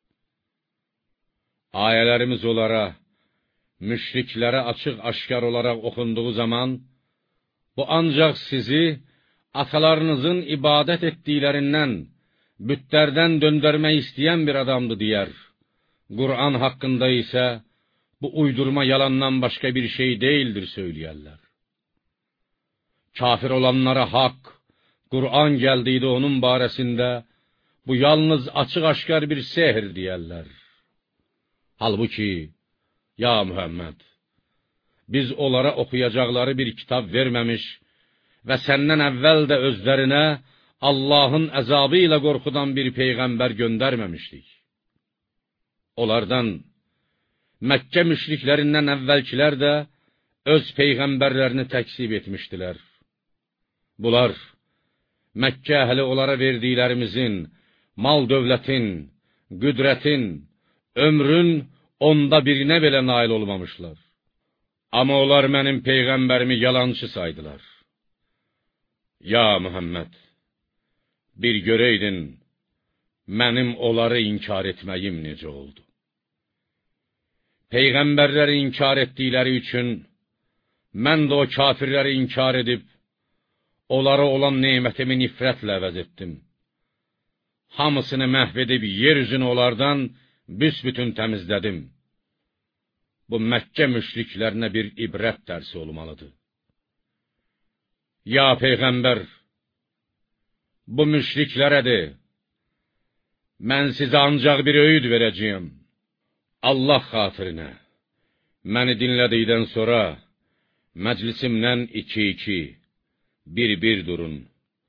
Ayələrimiz onlara, müşriklərə açıq-aşkar olaraq oxunduğu zaman, bu ancaq sizi atalarınızın ibadət etdiklərindən, bütlərdən döndərmək istəyən bir adamdır deyər. Qur'an haqqında isə bu uydurma yalandan başqa bir şey deyildir söyləyərlər. Kafir olanlara haqq, Qur'an gəldiydi onun barəsində, bu yalnız açıq-aşkar bir sehr deyərlər. Halbuki, ya Muhammed, biz onlara oxuyacaqları bir kitab verməmiş və səndən əvvəl də özlərinə Allahın əzabı ilə qorxudan bir peyğəmbər göndərməmişdik. Onlardan, Məkkə müşriklərindən əvvəlkilər də öz peyğəmbərlərini təksib etmişdilər. Bunlar, Məkkə əhli onlara verdiklərimizin, mal dövlətin, qüdrətin, ömrün onda birinə belə nail olmamışlar. Amma onlar mənim peyğəmbərimi yalançı saydılar. Ya Muhammed, bir görəydin, mənim onları inkar etməyim necə oldu? Peyğəmbərləri inkar etdikləri üçün, mən də o kafirləri inkar edib, onlara olan neymətimi nifrətlə əvəz etdim. Hamısını məhv edib, yer üzünü onlardan büsbütün təmizlədim. Bu Məkkə müşriklərinə bir ibrət dərsi olmalıdır. Ya Peyğəmbər, bu müşriklərə de, mən sizə ancaq bir öyüd verəcəyim. Allah xatirinə, məni dinlədikdən sonra, məclisimdən iki-iki, bir-bir durun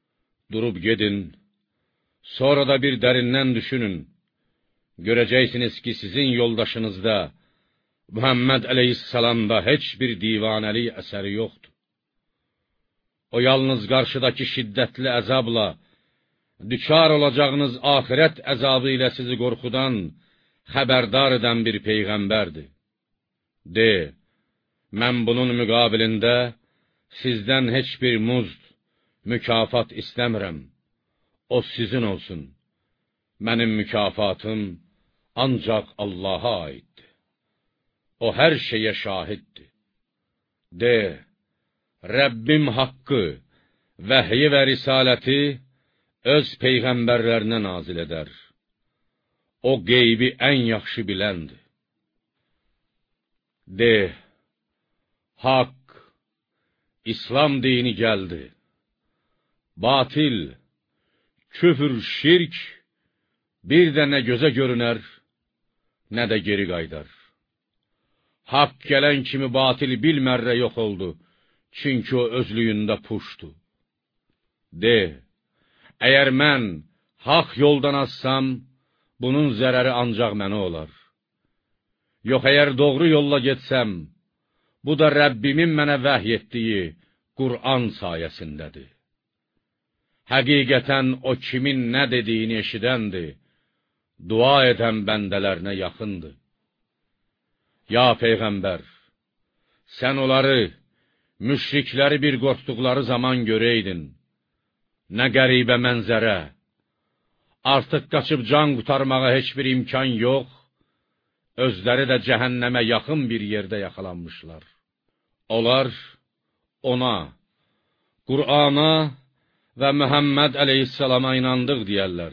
durub gedin, sonra da bir dərindən düşünün. Görəcəksiniz ki, sizin yoldaşınızda, Muhammed əleyhissalamda heç bir divanəlik əsəri yoxdur. O yalnız qarşıdakı şiddətli əzabla, düçar olacağınız axirət əzabı ilə sizi qorxudan, xəbərdar edən bir peyğəmbərdir. De, mən bunun müqabilində sizdən heç bir muzd, mükafat istəmirəm. O sizin olsun. Mənim mükafatım ancaq Allaha aiddir. O hər şeyə şahiddir. De, Rəbbim haqqı, vəhyi və risaləti öz peyğəmbərlərinə nazil edər. O qeybi ən yaxşı biləndir. De, haqq, İslam dini gəldi. Batil, küfür, şirk, bir də nə gözə görünər, nə də geri qaydar. Haqq gələn kimi batil bilmərrə yox oldu, çünki o özlüyündə puşdu. De, əgər mən haqq yoldan azsam, bunun zərəri ancaq mənə olar. Yox, əgər doğru yolla getsəm, bu da Rəbbimin mənə vəhy etdiyi Qur'an sayəsindədir. Həqiqətən o kimin nə dediyini eşidəndir, dua edən bəndələrinə yaxındır. Ya Peyğəmbər, sən onları, müşrikləri bir qorxduqları zaman görəydin. Nə qəribə mənzərə, artıq qaçıb can qutarmağa heç bir imkan yox, özləri də cəhənnəmə yaxın bir yerdə yaxalanmışlar. Onlar ona, Qur'ana və Muhammed əleyhissalama inandıq deyərlər.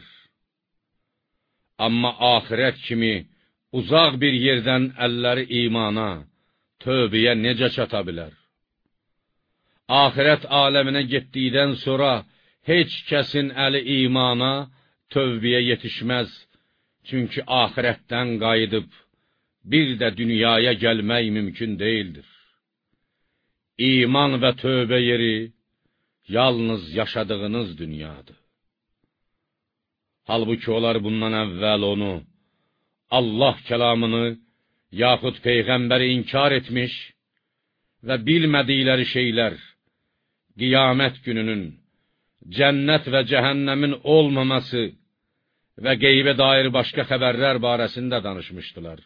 Amma axirət kimi uzaq bir yerdən əlləri imana, tövbəyə necə çata bilər? Axirət aləminə getdikdən sonra heç kəsin əli imana, tövbəyə yetişməz. Çünki axirətdən qayıdıb, bir də dünyaya gəlmək mümkün deyildir. İman və tövbə yeri yalnız yaşadığınız dünyadır. Halbuki onlar bundan əvvəl onu, Allah kəlamını, yaxud Peyğəmbəri inkar etmiş və bilmədikləri şeylər, qiyamət gününün, cənnət və cəhənnəmin olmaması və qeybə dair başqa xəbərlər barəsində danışmışdılar.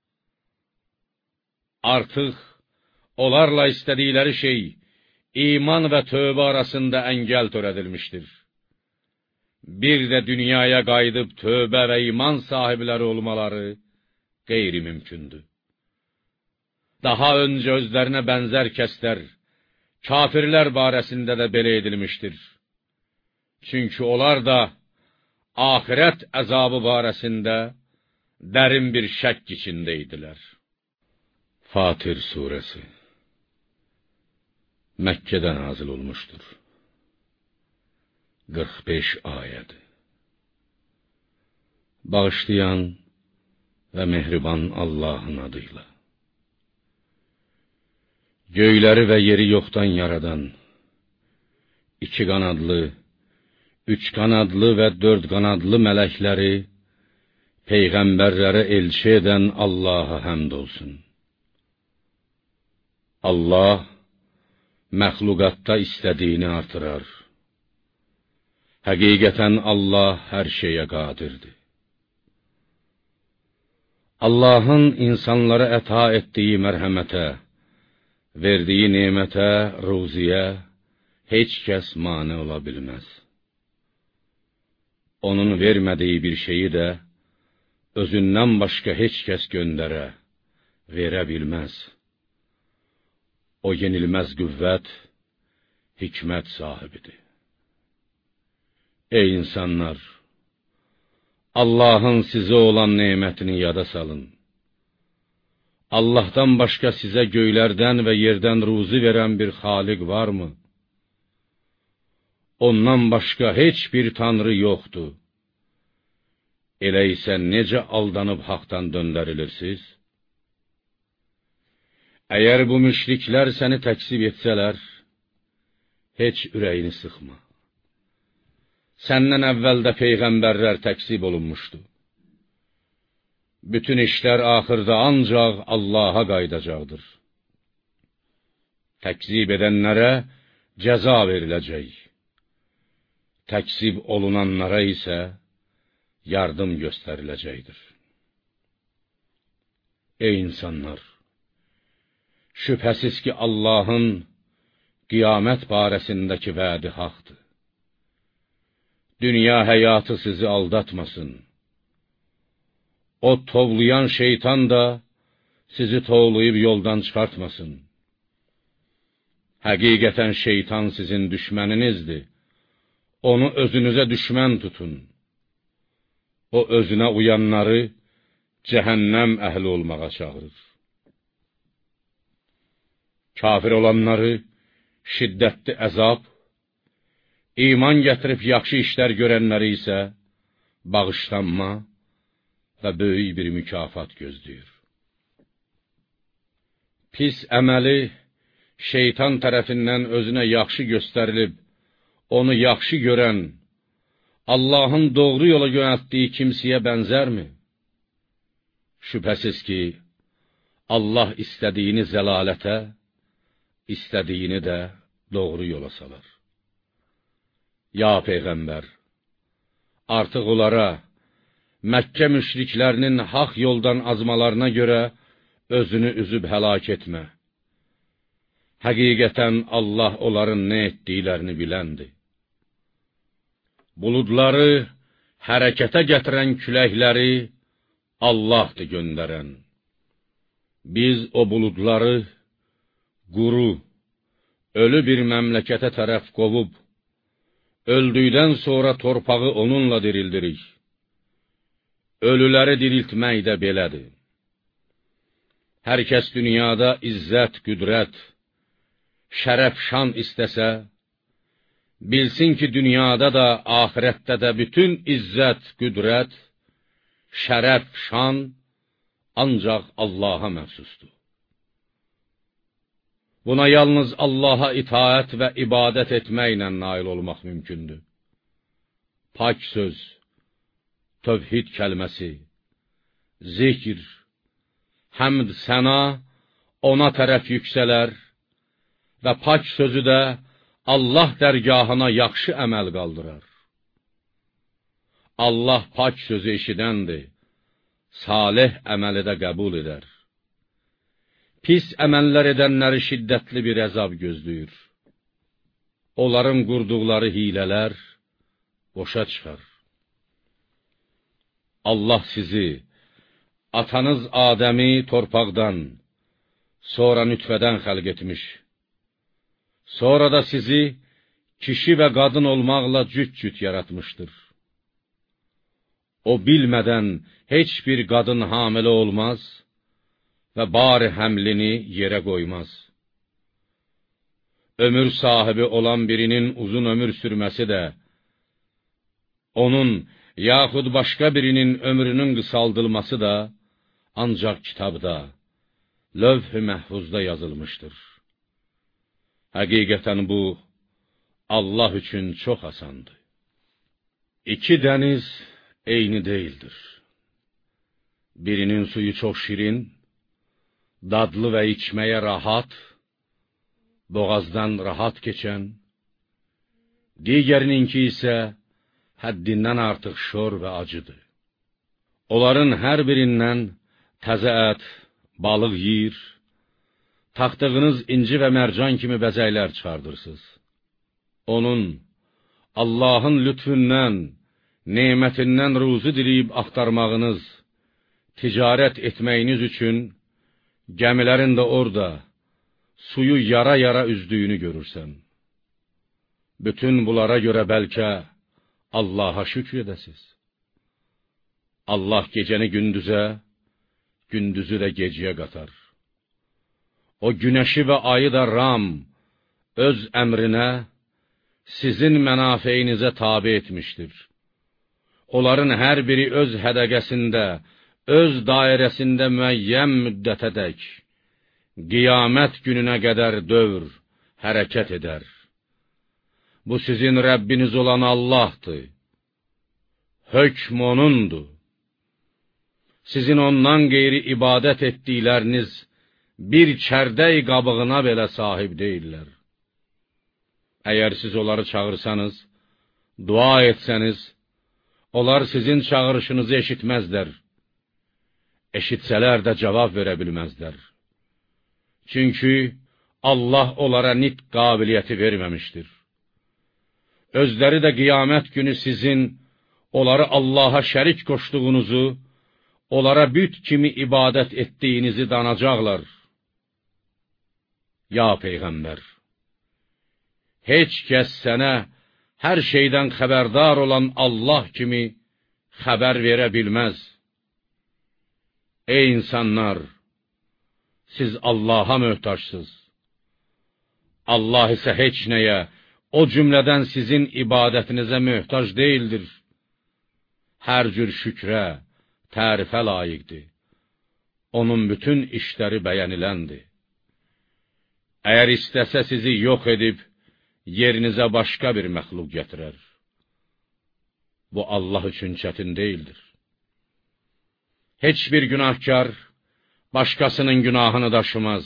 Artıq onlarla istədikləri şey, iman və tövbə arasında əngəl törədilmişdir. Bir də dünyaya qayıdıb tövbə və iman sahibləri olmaları qeyri-mümkündür. Daha öncə özlərinə bənzər kəslər, kafirlər barəsində də belə edilmişdir. Çünki onlar da axirət əzabı barəsində dərin bir şək içində idilər. Fatir surəsi Məkkədə nazil olmuşdur. qırx beş ayədir. Bağışlayan və mehriban Allahın adıyla. Göyləri və yeri yoxdan yaradan, iki qanadlı, üç qanadlı və dörd qanadlı mələkləri, peyğəmbərlərə elçi edən Allaha həmd olsun. Allah, məxluqatda istədiyini artırar. Həqiqətən Allah hər şeyə qadirdir. Allahın insanlara əta etdiyi mərhəmətə, verdiyi nemətə, ruziyə heç kəs mane ola bilməz. Onun vermədiyi bir şeyi də özündən başqa heç kəs göndərə, verə bilməz. O yenilməz qüvvət, hikmət sahibidir. Ey insanlar! Allahın sizə olan nemətini yada salın. Allahdan başqa sizə göylərdən və yerdən ruzi verən bir xaliq varmı? Ondan başqa heç bir tanrı yoxdur. Elə isə necə aldanıb haqdan döndərilirsiniz? Əgər bu müşriklər səni təksib etsələr, heç ürəyini sıxma. səndən əvvəldə peyğəmbərlər təksib olunmuşdu. Bütün işlər axırda ancaq Allaha qayıdacaqdır. Təkzib edənlərə cəza veriləcək. Təksib olunanlara isə yardım göstəriləcəkdir. Ey insanlar! Şübhəsiz ki, Allahın qiyamət barəsindəki vədi haqdır. Dünya həyatı sizi aldatmasın. O tovlayan şeytan da sizi tovlayıb yoldan çıxartmasın. Həqiqətən şeytan sizin düşməninizdir. Onu özünüzə düşmən tutun. O özünə uyanları cəhənnəm əhli olmağa çağırır. Kafir olanları şiddətli əzab, iman gətirib yaxşı işlər görənləri isə bağışlanma və böyük bir mükafat gözləyir. Pis əməli şeytan tərəfindən özünə yaxşı göstərilib, onu yaxşı görən, Allahın doğru yola yönəltdiyi kimsəyə bənzərmi? Şübhəsiz ki, Allah istədiyini zəlalətə, istədiyini də doğru yola salar. Ya Peyğəmbər, artıq onlara, Məkkə müşriklərinin haq yoldan azmalarına görə özünü üzüb həlak etmə. Həqiqətən Allah onların nə etdiklərini biləndir. Buludları hərəkətə gətirən küləkləri Allahdır göndərən. Biz o buludları quru, ölü bir məmləkətə tərəf qovub, öldükdən sonra torpağı onunla dirildirik. Ölüləri diriltmək də belədir. Hər kəs dünyada izzət, qüdrət, şərəf, şan istəsə, bilsin ki, dünyada da, axirətdə də bütün izzət, qüdrət, şərəf, şan ancaq Allaha məxsusdur. Buna yalnız Allaha itaət və ibadət etməklə nail olmaq mümkündür. Pak söz, tövhid kəlməsi, zikr, həmd, səna ona tərəf yüksələr və pak sözü də Allah dərgahına yaxşı əməl qaldırar. Allah pak sözü eşidəndir, salih əməli də qəbul edər. Pis əməllər edənləri şiddətli bir əzab gözləyir. Onların qurduqları hilələr boşa çıxar. Allah sizi, atanız Adəmi torpaqdan, sonra nütfədən xəlq etmiş. Sonra da sizi kişi və qadın olmaqla cüt-cüt yaratmışdır. O bilmədən heç bir qadın hamilə olmaz və bari həmlini yerə qoymaz. Ömür sahibi olan birinin uzun ömür sürməsi də, onun yaxud başqa birinin ömrünün qısaldılması da ancaq kitabda, lövh-i məhfuzda yazılmışdır. Həqiqətən bu, Allah üçün çox asandır. İki dəniz eyni deyildir. Birinin suyu çox şirin, dadlı və içməyə rahat, boğazdan rahat keçən, digərininki isə həddindən artıq şor və acıdır. Onların hər birindən təzə ət, balıq yeyir, taxtığınız inci və mərcan kimi bəzəklər çıxardırsınız. Onun, Allahın lütfündən, nemətindən ruzu diləyib axtarmağınız, ticarət etməyiniz üçün gəmilərin də orada, suyu yara-yara üzdüyünü görürsən. Bütün bunlara görə bəlkə Allaha şükr edəsiz. Allah gecəni gündüzə, gündüzü də gecəyə qatar. O günəşi və ayı da Ram, öz əmrinə, sizin mənafeyinizə tabi etmişdir. Onların hər biri öz hədəqəsində, öz dairəsində müəyyən müddətədək, qiyamət gününə qədər dövr, hərəkət edər. Bu sizin Rəbbiniz olan Allahdır. Hökm O'nundur. Sizin ondan qeyri ibadət etdikləriniz bir çərdəy qabığına belə sahib deyirlər. Əgər siz onları çağırsanız, dua etsəniz, onlar sizin çağırışınızı eşitməzlər. Eşitsələr də cavab verə bilməzlər. Çünki Allah onlara nitq qabiliyyəti verməmişdir. Özləri də qiyamət günü sizin onları Allaha şərik qoşduğunuzu, onlara büt kimi ibadət etdiyinizi danacaqlar. Ya Peyğəmbər! Heç kəs sənə hər şeydən xəbərdar olan Allah kimi xəbər verə bilməz. Ey insanlar! Siz Allaha möhtaçsınız. Allah isə heç nəyə, o cümlədən sizin ibadətinizə möhtac deyildir. Hər cür şükrə, tərifə layiqdir. Onun bütün işləri bəyəniləndir. Əgər istəsə sizi yox edib, yerinizə başqa bir məxluq gətirər. Bu Allah üçün çətin deyildir. Heç bir günahkar başqasının günahını daşımaz.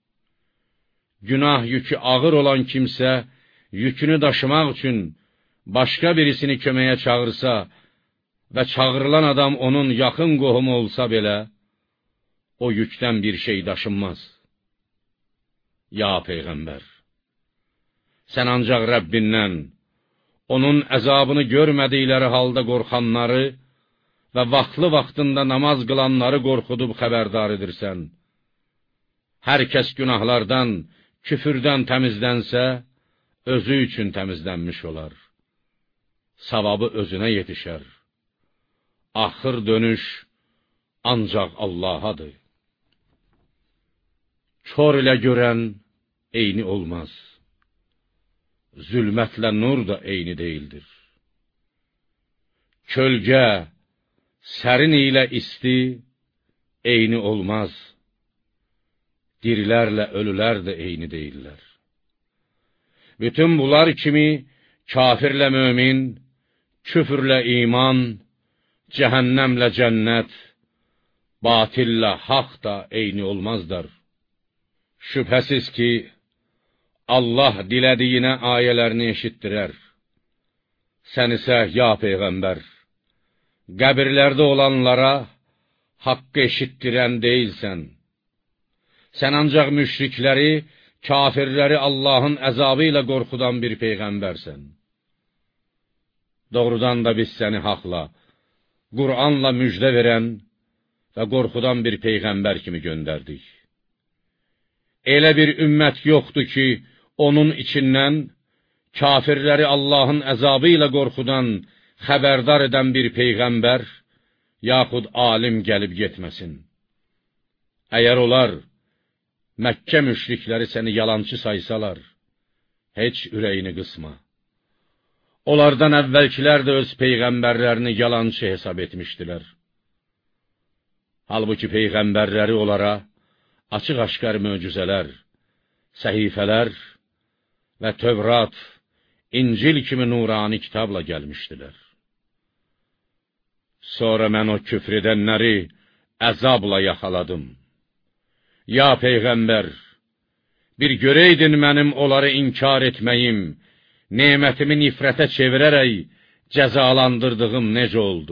Günah yükü ağır olan kimsə, yükünü daşımaq üçün başqa birisini köməyə çağırsa və çağırılan adam onun yaxın qohumu olsa belə, o yükdən bir şey daşınmaz. Ya Peyğəmbər! Sən ancaq Rəbbindən, onun əzabını görmədikləri halda qorxanları və vaxtlı vaxtında namaz qılanları qorxudub xəbərdar edirsən. Hər kəs günahlardan, küfürdən təmizlənsə, özü üçün təmizlənmiş olar. Savabı özünə yetişər. Axır dönüş ancaq Allahadır. Kör ilə görən eyni olmaz. Zülmətlə nur da eyni deyildir. Kölgə, sərin ilə isti eyni olmaz. Dirilərlə ölülər də eyni deyirlər. Bütün bunlar kimi kafirlə mömin, küfürlə iman, cəhənnəmlə cənnət, batillə haqq da eyni olmazlar. Şübhəsiz ki, Allah dilədiyinə ayələrini eşitdirər. Sən isə, ya Peyğəmbər, qəbirlərdə olanlara haqqı eşitdirən deyilsən. Sən ancaq müşrikləri, kafirləri Allahın əzabı ilə qorxudan bir Peyğəmbərsən. Doğrudan da biz səni haqla, Qur'anla müjdə verən və qorxudan bir Peyğəmbər kimi göndərdik. Elə bir ümmət yoxdur ki, onun içindən kafirləri Allahın əzabı ilə qorxudan xəbərdar edən bir Peyğəmbər, yaxud alim gəlib getməsin. Əgər onlar, Məkkə müşrikləri səni yalançı saysalar, heç ürəyini qısma. Onlardan əvvəlkilər də öz Peyğəmbərlərini yalançı hesab etmişdilər. Halbuki Peyğəmbərləri onlara açıq-aşkar möcüzələr, səhifələr və Tövrat, İncil kimi nurani kitabla gəlmişdilər. Sonra mən o küfr edənləri əzabla yaxaladım. Ya Peyğəmbər, bir görəydin mənim onları inkar etməyim, nemətimi nifrətə çevirərək cəzalandırdığım necə oldu?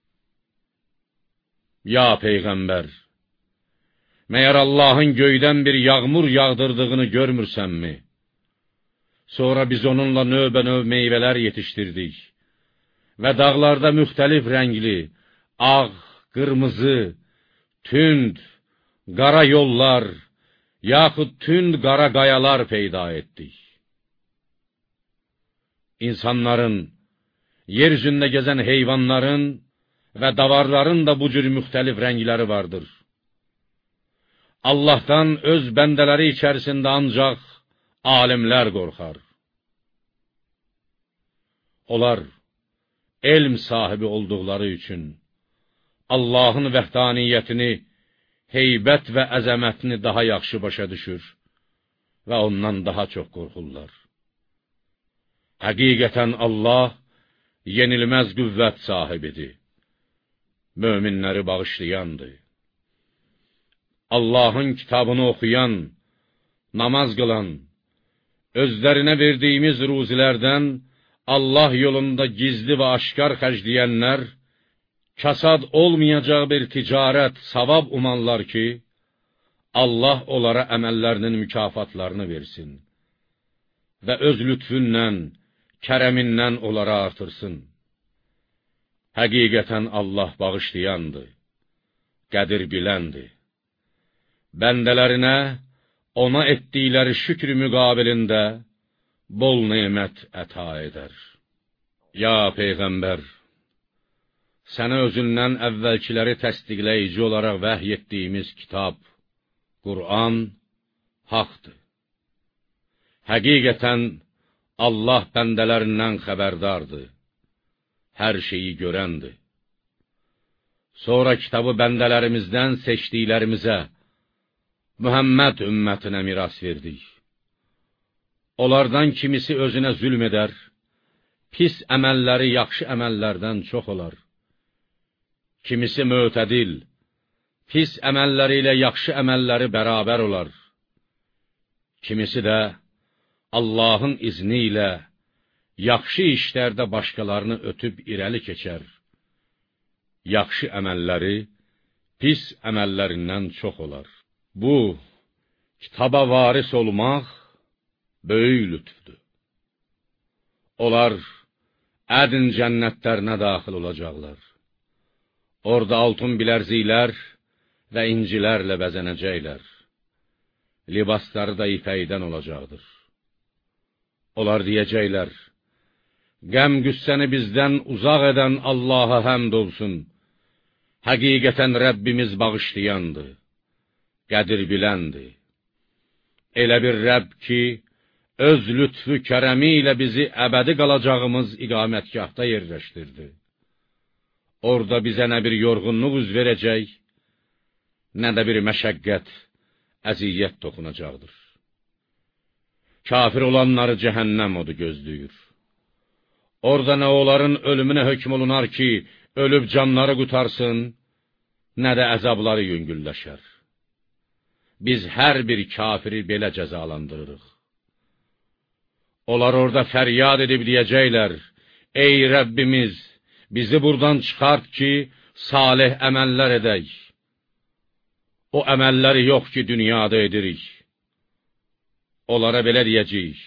Ya Peyğəmbər, məyər Allahın göydən bir yağmur yağdırdığını görmürsənmi? Sonra biz onunla növbə-növ meyvələr yetişdirdik və dağlarda müxtəlif rəngli, ağ, qırmızı, tünd, qara yollar, yaxud tünd qara qayalar peyda etdik. İnsanların, yer üzündə gəzən heyvanların və davarların da bu cür müxtəlif rəngləri vardır. Allahdan öz bəndələri içərisində ancaq alimlər qorxar. Onlar, elm sahibi olduqları üçün Allahın vəhdaniyyətini, heybət və əzəmətini daha yaxşı başa düşür və ondan daha çox qorxurlar. Həqiqətən Allah yenilməz qüvvət sahibidir. Möminləri bağışlayandır. Allahın kitabını oxuyan, namaz qılan, özlərinə verdiyimiz ruzilərdən Allah yolunda gizli və aşkar xərcləyənlər, kasad olmayacaq bir ticarət, savab umanlar ki, Allah onlara əməllərinin mükafatlarını versin və öz lütfündən, kərəmindən onlara artırsın. Həqiqətən Allah bağışlayandır, qədir biləndir. Bəndələrinə ona etdikləri şükr müqabilində bol nemət əta edər. Ya Peyğəmbər, sənə özündən əvvəlkiləri təsdiqləyici olaraq vəhy etdiyimiz kitab, Qur'an haqdır. Həqiqətən Allah bəndələrindən xəbərdardır, hər şeyi görəndir. Sonra kitabı bəndələrimizdən seçdiklərimizə, Mühəmməd ümmətinə miras verdik. Onlardan kimisi özünə zülm edər, pis əməlləri yaxşı əməllərdən çox olar. Kimisi mötədil, pis əməlləri ilə yaxşı əməlləri bərabər olar. Kimisi də Allahın izni ilə yaxşı işlərdə başqalarını ötüb irəli keçər. Yaxşı əməlləri pis əməllərindən çox olar. Bu, kitaba varis olmaq böyük lütfdür. Onlar ədn cənnətlərinə daxil olacaqlar. Orada altın bilərziklər və incilərlə bəzənəcəklər. Libasları da ipəkdən olacaqdır. Onlar deyəcəklər, qəm-qüssəni bizdən uzaq edən Allaha həmd olsun. Həqiqətən Rəbbimiz bağışlayandır, qədir biləndir. Elə bir Rəbb ki, öz lütfü kərəmi ilə bizi əbədi qalacağımız iqamətgahda yerləşdirdi. Orada bizə nə bir yorğunluq üz verəcək, nə də bir məşəqqət, əziyyət toxunacaqdır. Kafir olanları cəhənnəm odu gözləyir. Orada nə onların ölümünə hökm olunar ki, ölüb canları qutarsın, nə də əzabları yüngülləşər. Biz hər bir kafiri belə cəzalandırırıq. Onlar orada fəryad edib deyəcəklər, ey Rəbbimiz, bizi buradan çıxart ki, salih əməllər edək. O əməlləri yox ki, dünyada edirik. Onlara belə deyəcəyik,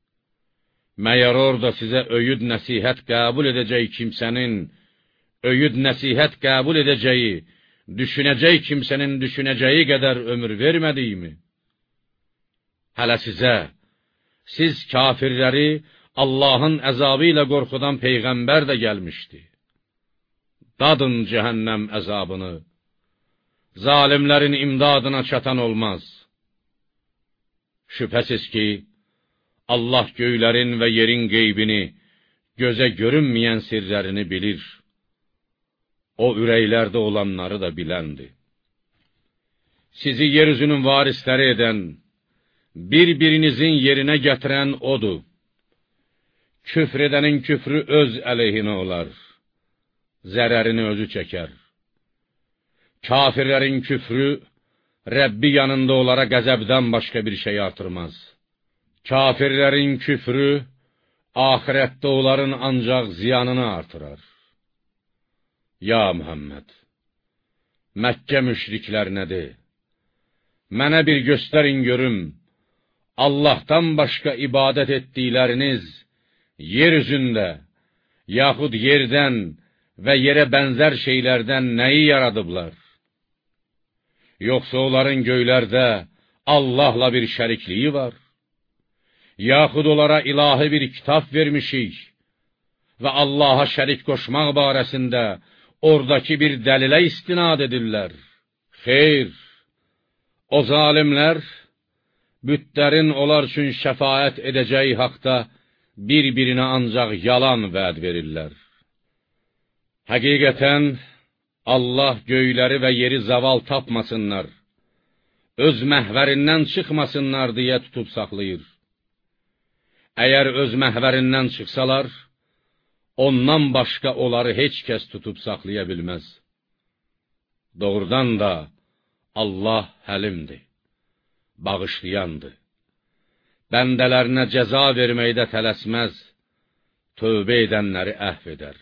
məyər orada sizə öyüd nəsihət qəbul edəcək kimsənin, öyüd nəsihət qəbul edəcəyi, düşünəcək kimsənin düşünəcəyi qədər ömür vermədiyimi? Hələ sizə, siz kafirləri Allahın əzabı ilə qorxudan Peyğəmbər də gəlmişdi. Dadın cəhənnəm əzabını, zalimlərin imdadına çatan olmaz. Şübhəsiz ki, Allah göylərin və yerin qeybini, gözə görünməyən sirlərini bilir. O ürəklərdə olanları da biləndir. Sizi yeryüzünün varisləri edən, bir-birinizin yerinə gətirən odur. Küfr edənin küfrü öz əleyhinə olar, zərərini özü çəkər. Kafirlərin küfrü, Rəbbi yanında onlara qəzəbdən başqa bir şey artırmaz. Kafirlərin küfrü, ahirətdə onların ancaq ziyanını artırar. Ya Muhammed, Məkkə müşriklərinə de, mənə bir göstərin görüm, Allahdan başqa ibadət etdikləriniz, yer üzündə, yaxud yerdən və yerə bənzər şeylərdən nəyi yaradıblar? Yoxsa onların göylərdə Allahla bir şərikliyi var? Yaxud onlara ilahi bir kitab vermişik və Allaha şərik qoşmaq barəsində oradakı bir dəlilə istinad edirlər. Xeyr, o zalimlər, bütlərin onlar üçün şəfaət edəcəyi haqda bir-birinə ancaq yalan vəd verirlər. Həqiqətən, Allah göyləri və yeri zaval tapmasınlar, öz məhvərindən çıxmasınlar deyə tutub saxlayır. Əgər öz məhvərindən çıxsalar, ondan başqa onları heç kəs tutub saxlaya bilməz. Doğrudan da Allah həlimdir, bağışlayandır. Bəndələrinə cəza verməkdə tələsməz, tövbə edənləri əhv edər.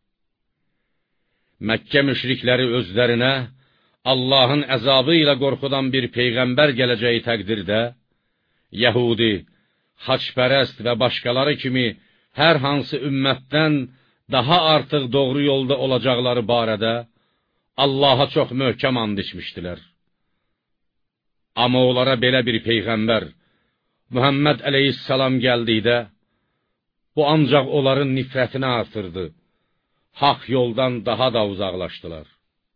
Məkkə müşrikləri özlərinə Allahın əzabı ilə qorxudan bir peyğəmbər gələcəyi təqdirdə, Yəhudi, xaçpərəst və başqaları kimi hər hansı ümmətdən daha artıq doğru yolda olacaqları barədə Allaha çox möhkəm and içmişdilər. Amma onlara belə bir peyğəmbər, Muhammed əleyhissalam gəldikdə, bu ancaq onların nifrətini artırdı, haqq yoldan daha da uzaqlaşdılar.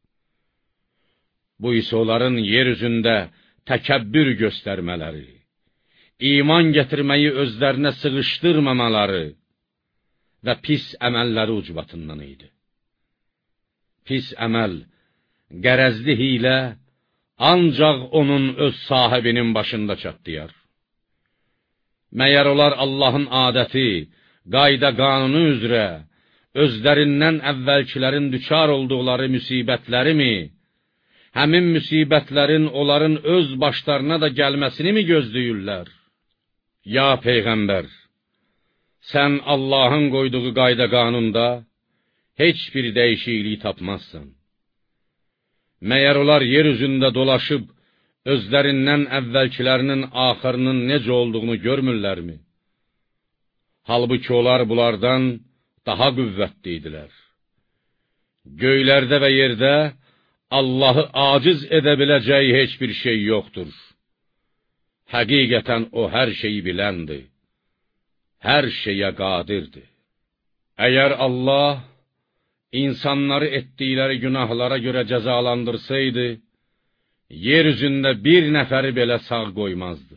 Bu isə onların yer üzündə təkəbbür göstərmələri, iman gətirməyi özlərinə sığışdırmamaları və pis əməlləri ucbatından idi. Pis əməl, qərəzli hilə ancaq onun öz sahibinin başında çatdıyar. Məyər onlar Allahın adəti, qayda qanunu üzrə, özlərindən əvvəlkilərin düçar olduqları müsibətləri mi, həmin müsibətlərin onların öz başlarına da gəlməsini mi gözləyirlər? Ya Peyğəmbər, sən Allahın qoyduğu qayda qanunda heç bir dəyişiklik tapmazsan. Məyər onlar yer üzündə dolaşıb, özlərindən əvvəlkilərinin axırının necə olduğunu görmürlərmi? Halbuki onlar bunlardan daha qüvvətli idilər. Göylərdə və yerdə Allahı aciz edə biləcəyi heç bir şey yoxdur. Həqiqətən o hər şeyi biləndir, hər şeyə qadirdir. Əgər Allah insanları etdikləri günahlara görə cəzalandırsaydı, yer üzündə bir nəfəri belə sağ qoymazdı.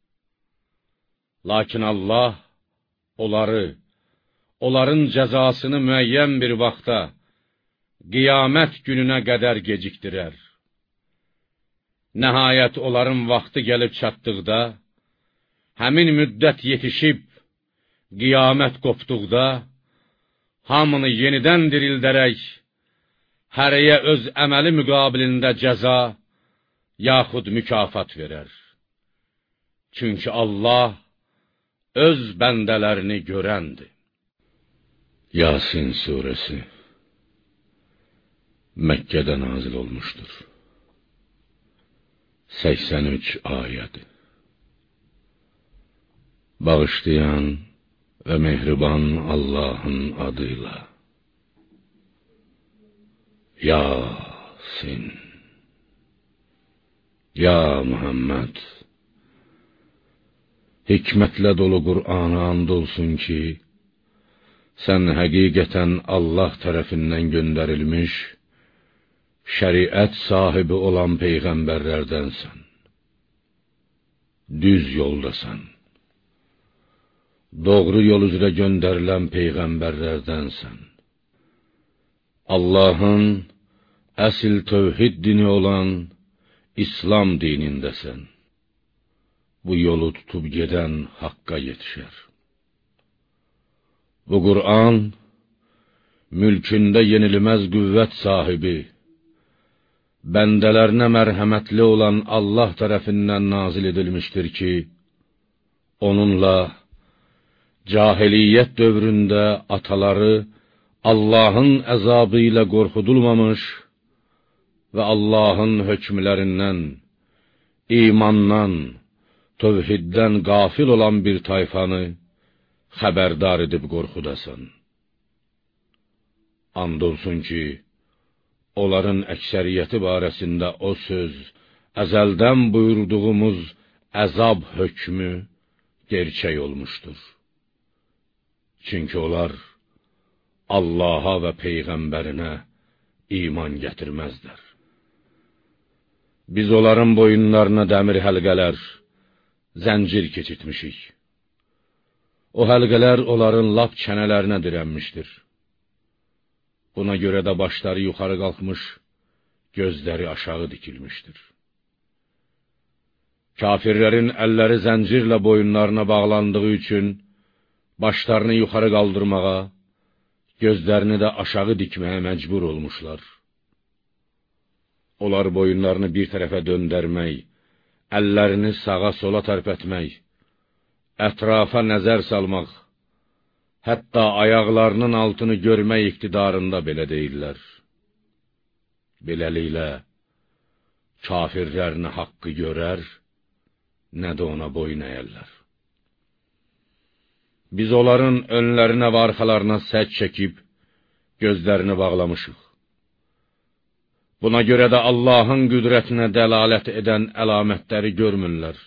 Lakin Allah onları, onların cəzasını müəyyən bir vaxta, qiyamət gününə qədər gecikdirər. Nəhayət onların vaxtı gəlib çatdıqda, həmin müddət yetişib, qiyamət qopduqda, hamını yenidən dirildərək, hərəyə öz əməli müqabilində cəza, yaxud mükafat verər. Çünki Allah öz bəndələrini görəndir. Yasin suresi Məkkədə nazil olmuşdur. səksən üç ayəd. Bağışlayan və mehriban Allahın adıyla. Yasin. Ya Muhammed, hikmətlə dolu Qur'ana and olsun ki, sən həqiqətən Allah tərəfindən göndərilmiş, şəriət sahibi olan peyğəmbərlərdənsən. Düz yoldasan. Doğru yol üzrə göndərilən peyğəmbərlərdənsən. Allahın əsl tövhid dini olan İslam dinindəsən. Bu yolu tutub gedən haqqa yetişər. Bu Qur'an, mülkündə yenilməz qüvvət sahibi, bəndələrinə mərhəmətli olan Allah tərəfindən nazil edilmişdir ki, onunla cahiliyyət dövründə ataları Allahın əzabı ilə qorxudulmamış və Allahın hökmlərindən, imandan, tövhiddən qafil olan bir tayfanı xəbərdar edib qorxudasan. And olsun ki, onların əksəriyyəti barəsində o söz, əzəldən buyurduğumuz əzab hökmü gerçək olmuşdur. Çünki onlar Allaha və Peyğəmbərinə iman gətirməzlər. Biz onların boyunlarına dəmir həlqələr, zəncir keçirtmişik. O həlqələr onların lap çənələrinə dirənmişdir. Buna görə də başları yuxarı qalxmış, gözləri aşağı dikilmişdir. Kafirlərin əlləri zəncirlə boyunlarına bağlandığı üçün başlarını yuxarı qaldırmağa, gözlərini də aşağı dikməyə məcbur olmuşlar. Onlar boyunlarını bir tərəfə döndərmək, əllərini sağa sola tərpətmək, ətrafa nəzər salmaq, hətta ayaqlarının altını görmək iqtidarında belə deyirlər. Beləliklə, kafirlər nə haqqı görər, nə də ona boyun əyərlər. Biz onların önlərinə və arxalarına səc çəkib, gözlərini bağlamışıq. Buna görə də Allahın qüdrətinə dəlalət edən əlamətləri görmürlər.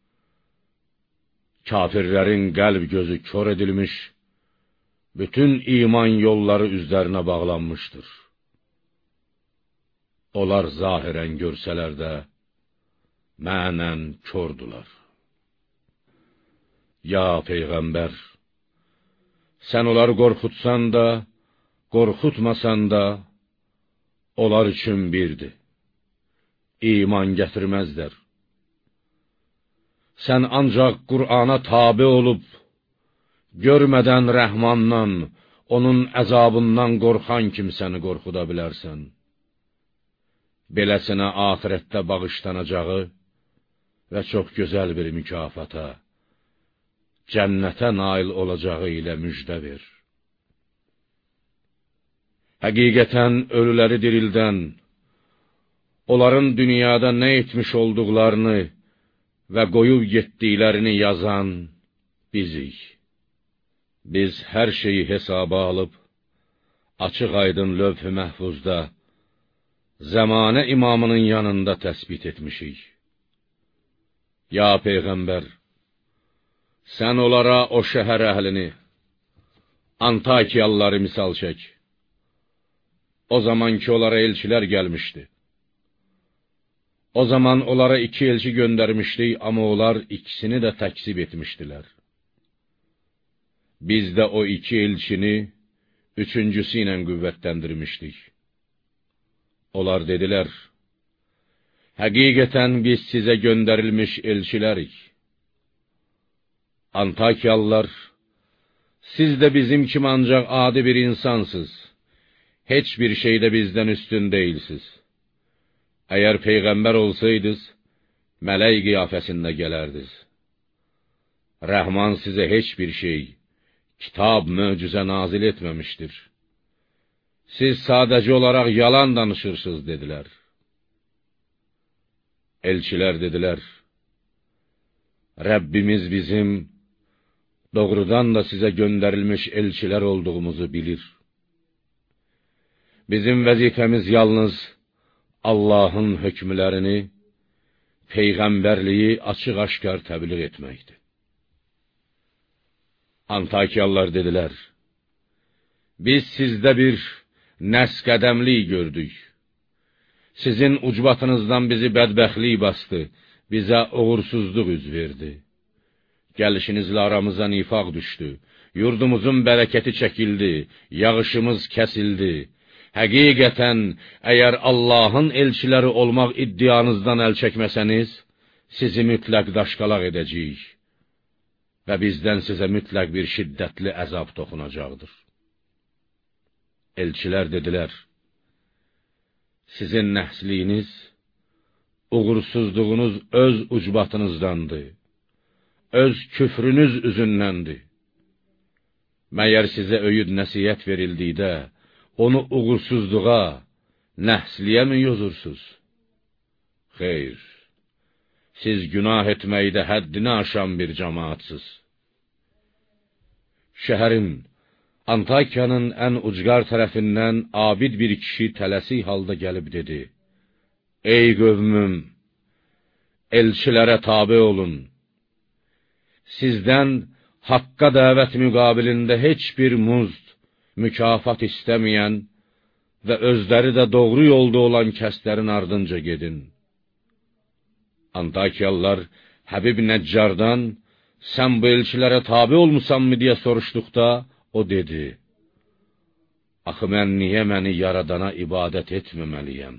Kafirlərin qəlb gözü kör edilmiş, bütün iman yolları üzlərinə bağlanmışdır. Onlar zahirən görsələr də, mənən kördülər. Ya Peyğəmbər, sən onları qorxutsan da, qorxutmasan da, onlar üçün birdir. İman gətirməzlər. Sən ancaq Qur'ana tabe olub, görmədən Rəhmandan, onun əzabından qorxan kimsəni qorxuda bilərsən. Beləsinə axirətdə bağışlanacağı və çox gözəl bir mükafata, cənnətə nail olacağı ilə müjdə ver. Həqiqətən ölüləri dirildən, onların dünyada nə etmiş olduqlarını və qoyub getdiklərini yazan bizik. Biz hər şeyi hesaba alıb, açıq aydın lövh-i məhfuzda, zəmanə imamının yanında təsbit etmişik. Ya Peyğəmbər, sən onlara o şəhər əhlini, Antakiyalıları misal çək. O zaman ki, onlara elçilər gəlmişdi. O zaman onlara iki elçi göndərmişdik, amma onlar ikisini də təksib etmişdilər. Biz də o iki elçini üçüncüsü ilə qüvvətləndirmişdik. Onlar dedilər, həqiqətən biz sizə göndərilmiş elçilərik. Antakiyalılar, siz də bizim kimi ancaq adi bir insansınız. Heç bir şeydə bizdən üstün deyilsiz. Əgər Peyğəmbər olsaydınız, mələk qiyafəsində gələrdiniz. Rəhman sizə heç bir şey, kitab, möcüzə nazil etməmişdir. Siz sadəcə olaraq yalan danışırsınız, dedilər. Elçilər dedilər, Rəbbimiz bizim, doğrudan da sizə göndərilmiş elçilər olduğumuzu bilir. Bizim vəzifəmiz yalnız Allahın hökmlərini, Peyğəmbərliyi açıq-aşkar təbliğ etməkdir. Antakiyalılar dedilər, biz sizdə bir nəsqədəmlik gördük. Sizin ucbatınızdan bizi bədbəxtlik bastı, bizə uğursuzluq üz verdi. Gəlişinizlə aramıza nifaq düşdü, yurdumuzun bərəkəti çəkildi, yağışımız kəsildi. Həqiqətən, əgər Allahın elçiləri olmaq iddianızdan əl çəkməsəniz, sizi mütləq daşqalaq edəcəyik və bizdən sizə mütləq bir şiddətli əzab toxunacaqdır. Elçilər dedilər, sizin nəhsliyiniz, uğursuzluğunuz öz ucbatınızdandır, öz küfrünüz üzündəndir. Məyər sizə öyüd nəsiyyət verildikdə, onu uğursuzluğa, nəhsliyə mi yozursuz? Xeyr, siz günah etməkdə həddini aşan bir cəmaatsız. Şəhərin, Antakiyanın ən ucqar tərəfindən abid bir kişi tələsik halda gəlib dedi, ey qövmüm, elçilərə tabe olun. Sizdən haqqa dəvət müqabilində heç bir muzd, mükafat istəməyən və özləri də doğru yolda olan kəslərin ardınca gedin. Antakiyalılar Həbib Nəccardan, sən bu elçilərə tabi olmusanmı deyə soruşduqda, o dedi, axı mən niyə məni yaradana ibadət etməməliyəm?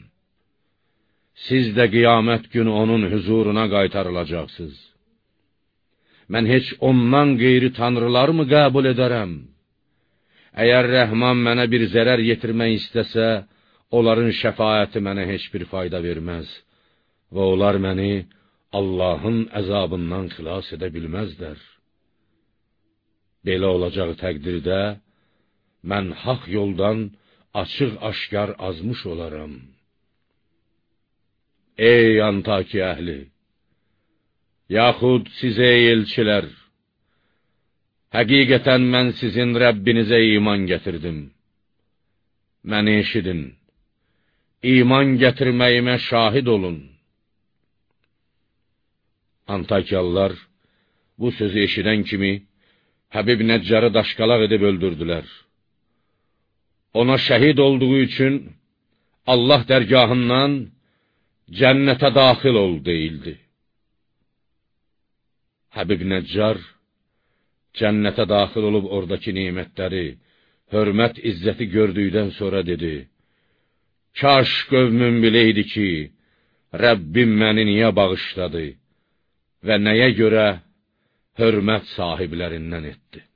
Siz də qiyamət günü onun huzuruna qaytarılacaqsınız. mən heç ondan qeyri tanrılar mı qəbul edərəm? Əgər Rəhman mənə bir zərər yetirmək istəsə, onların şəfaəti mənə heç bir fayda verməz və onlar məni Allahın əzabından xilas edə bilməzlər. Belə olacağı təqdirdə, mən haqq yoldan açıq-aşkar azmış olaram. Ey Antakiya əhli! Yaxud siz ey elçilər! Həqiqətən mən sizin Rəbbinizə iman gətirdim. Məni eşidin. İman gətirməyimə şahid olun. Antakiyalılar bu sözü eşidən kimi Həbib Nəccarı daşqalaq edib öldürdülər. Ona şəhid olduğu üçün Allah dərgahından cənnətə daxil ol deyildi. Həbib Nəccar cənnətə daxil olub oradakı nemətləri, hörmət, izzəti gördükdən sonra dedi: Kaş qövmüm biləydi ki, Rəbbim məni niyə bağışladı və nəyə görə hörmət sahiblərindən etdi.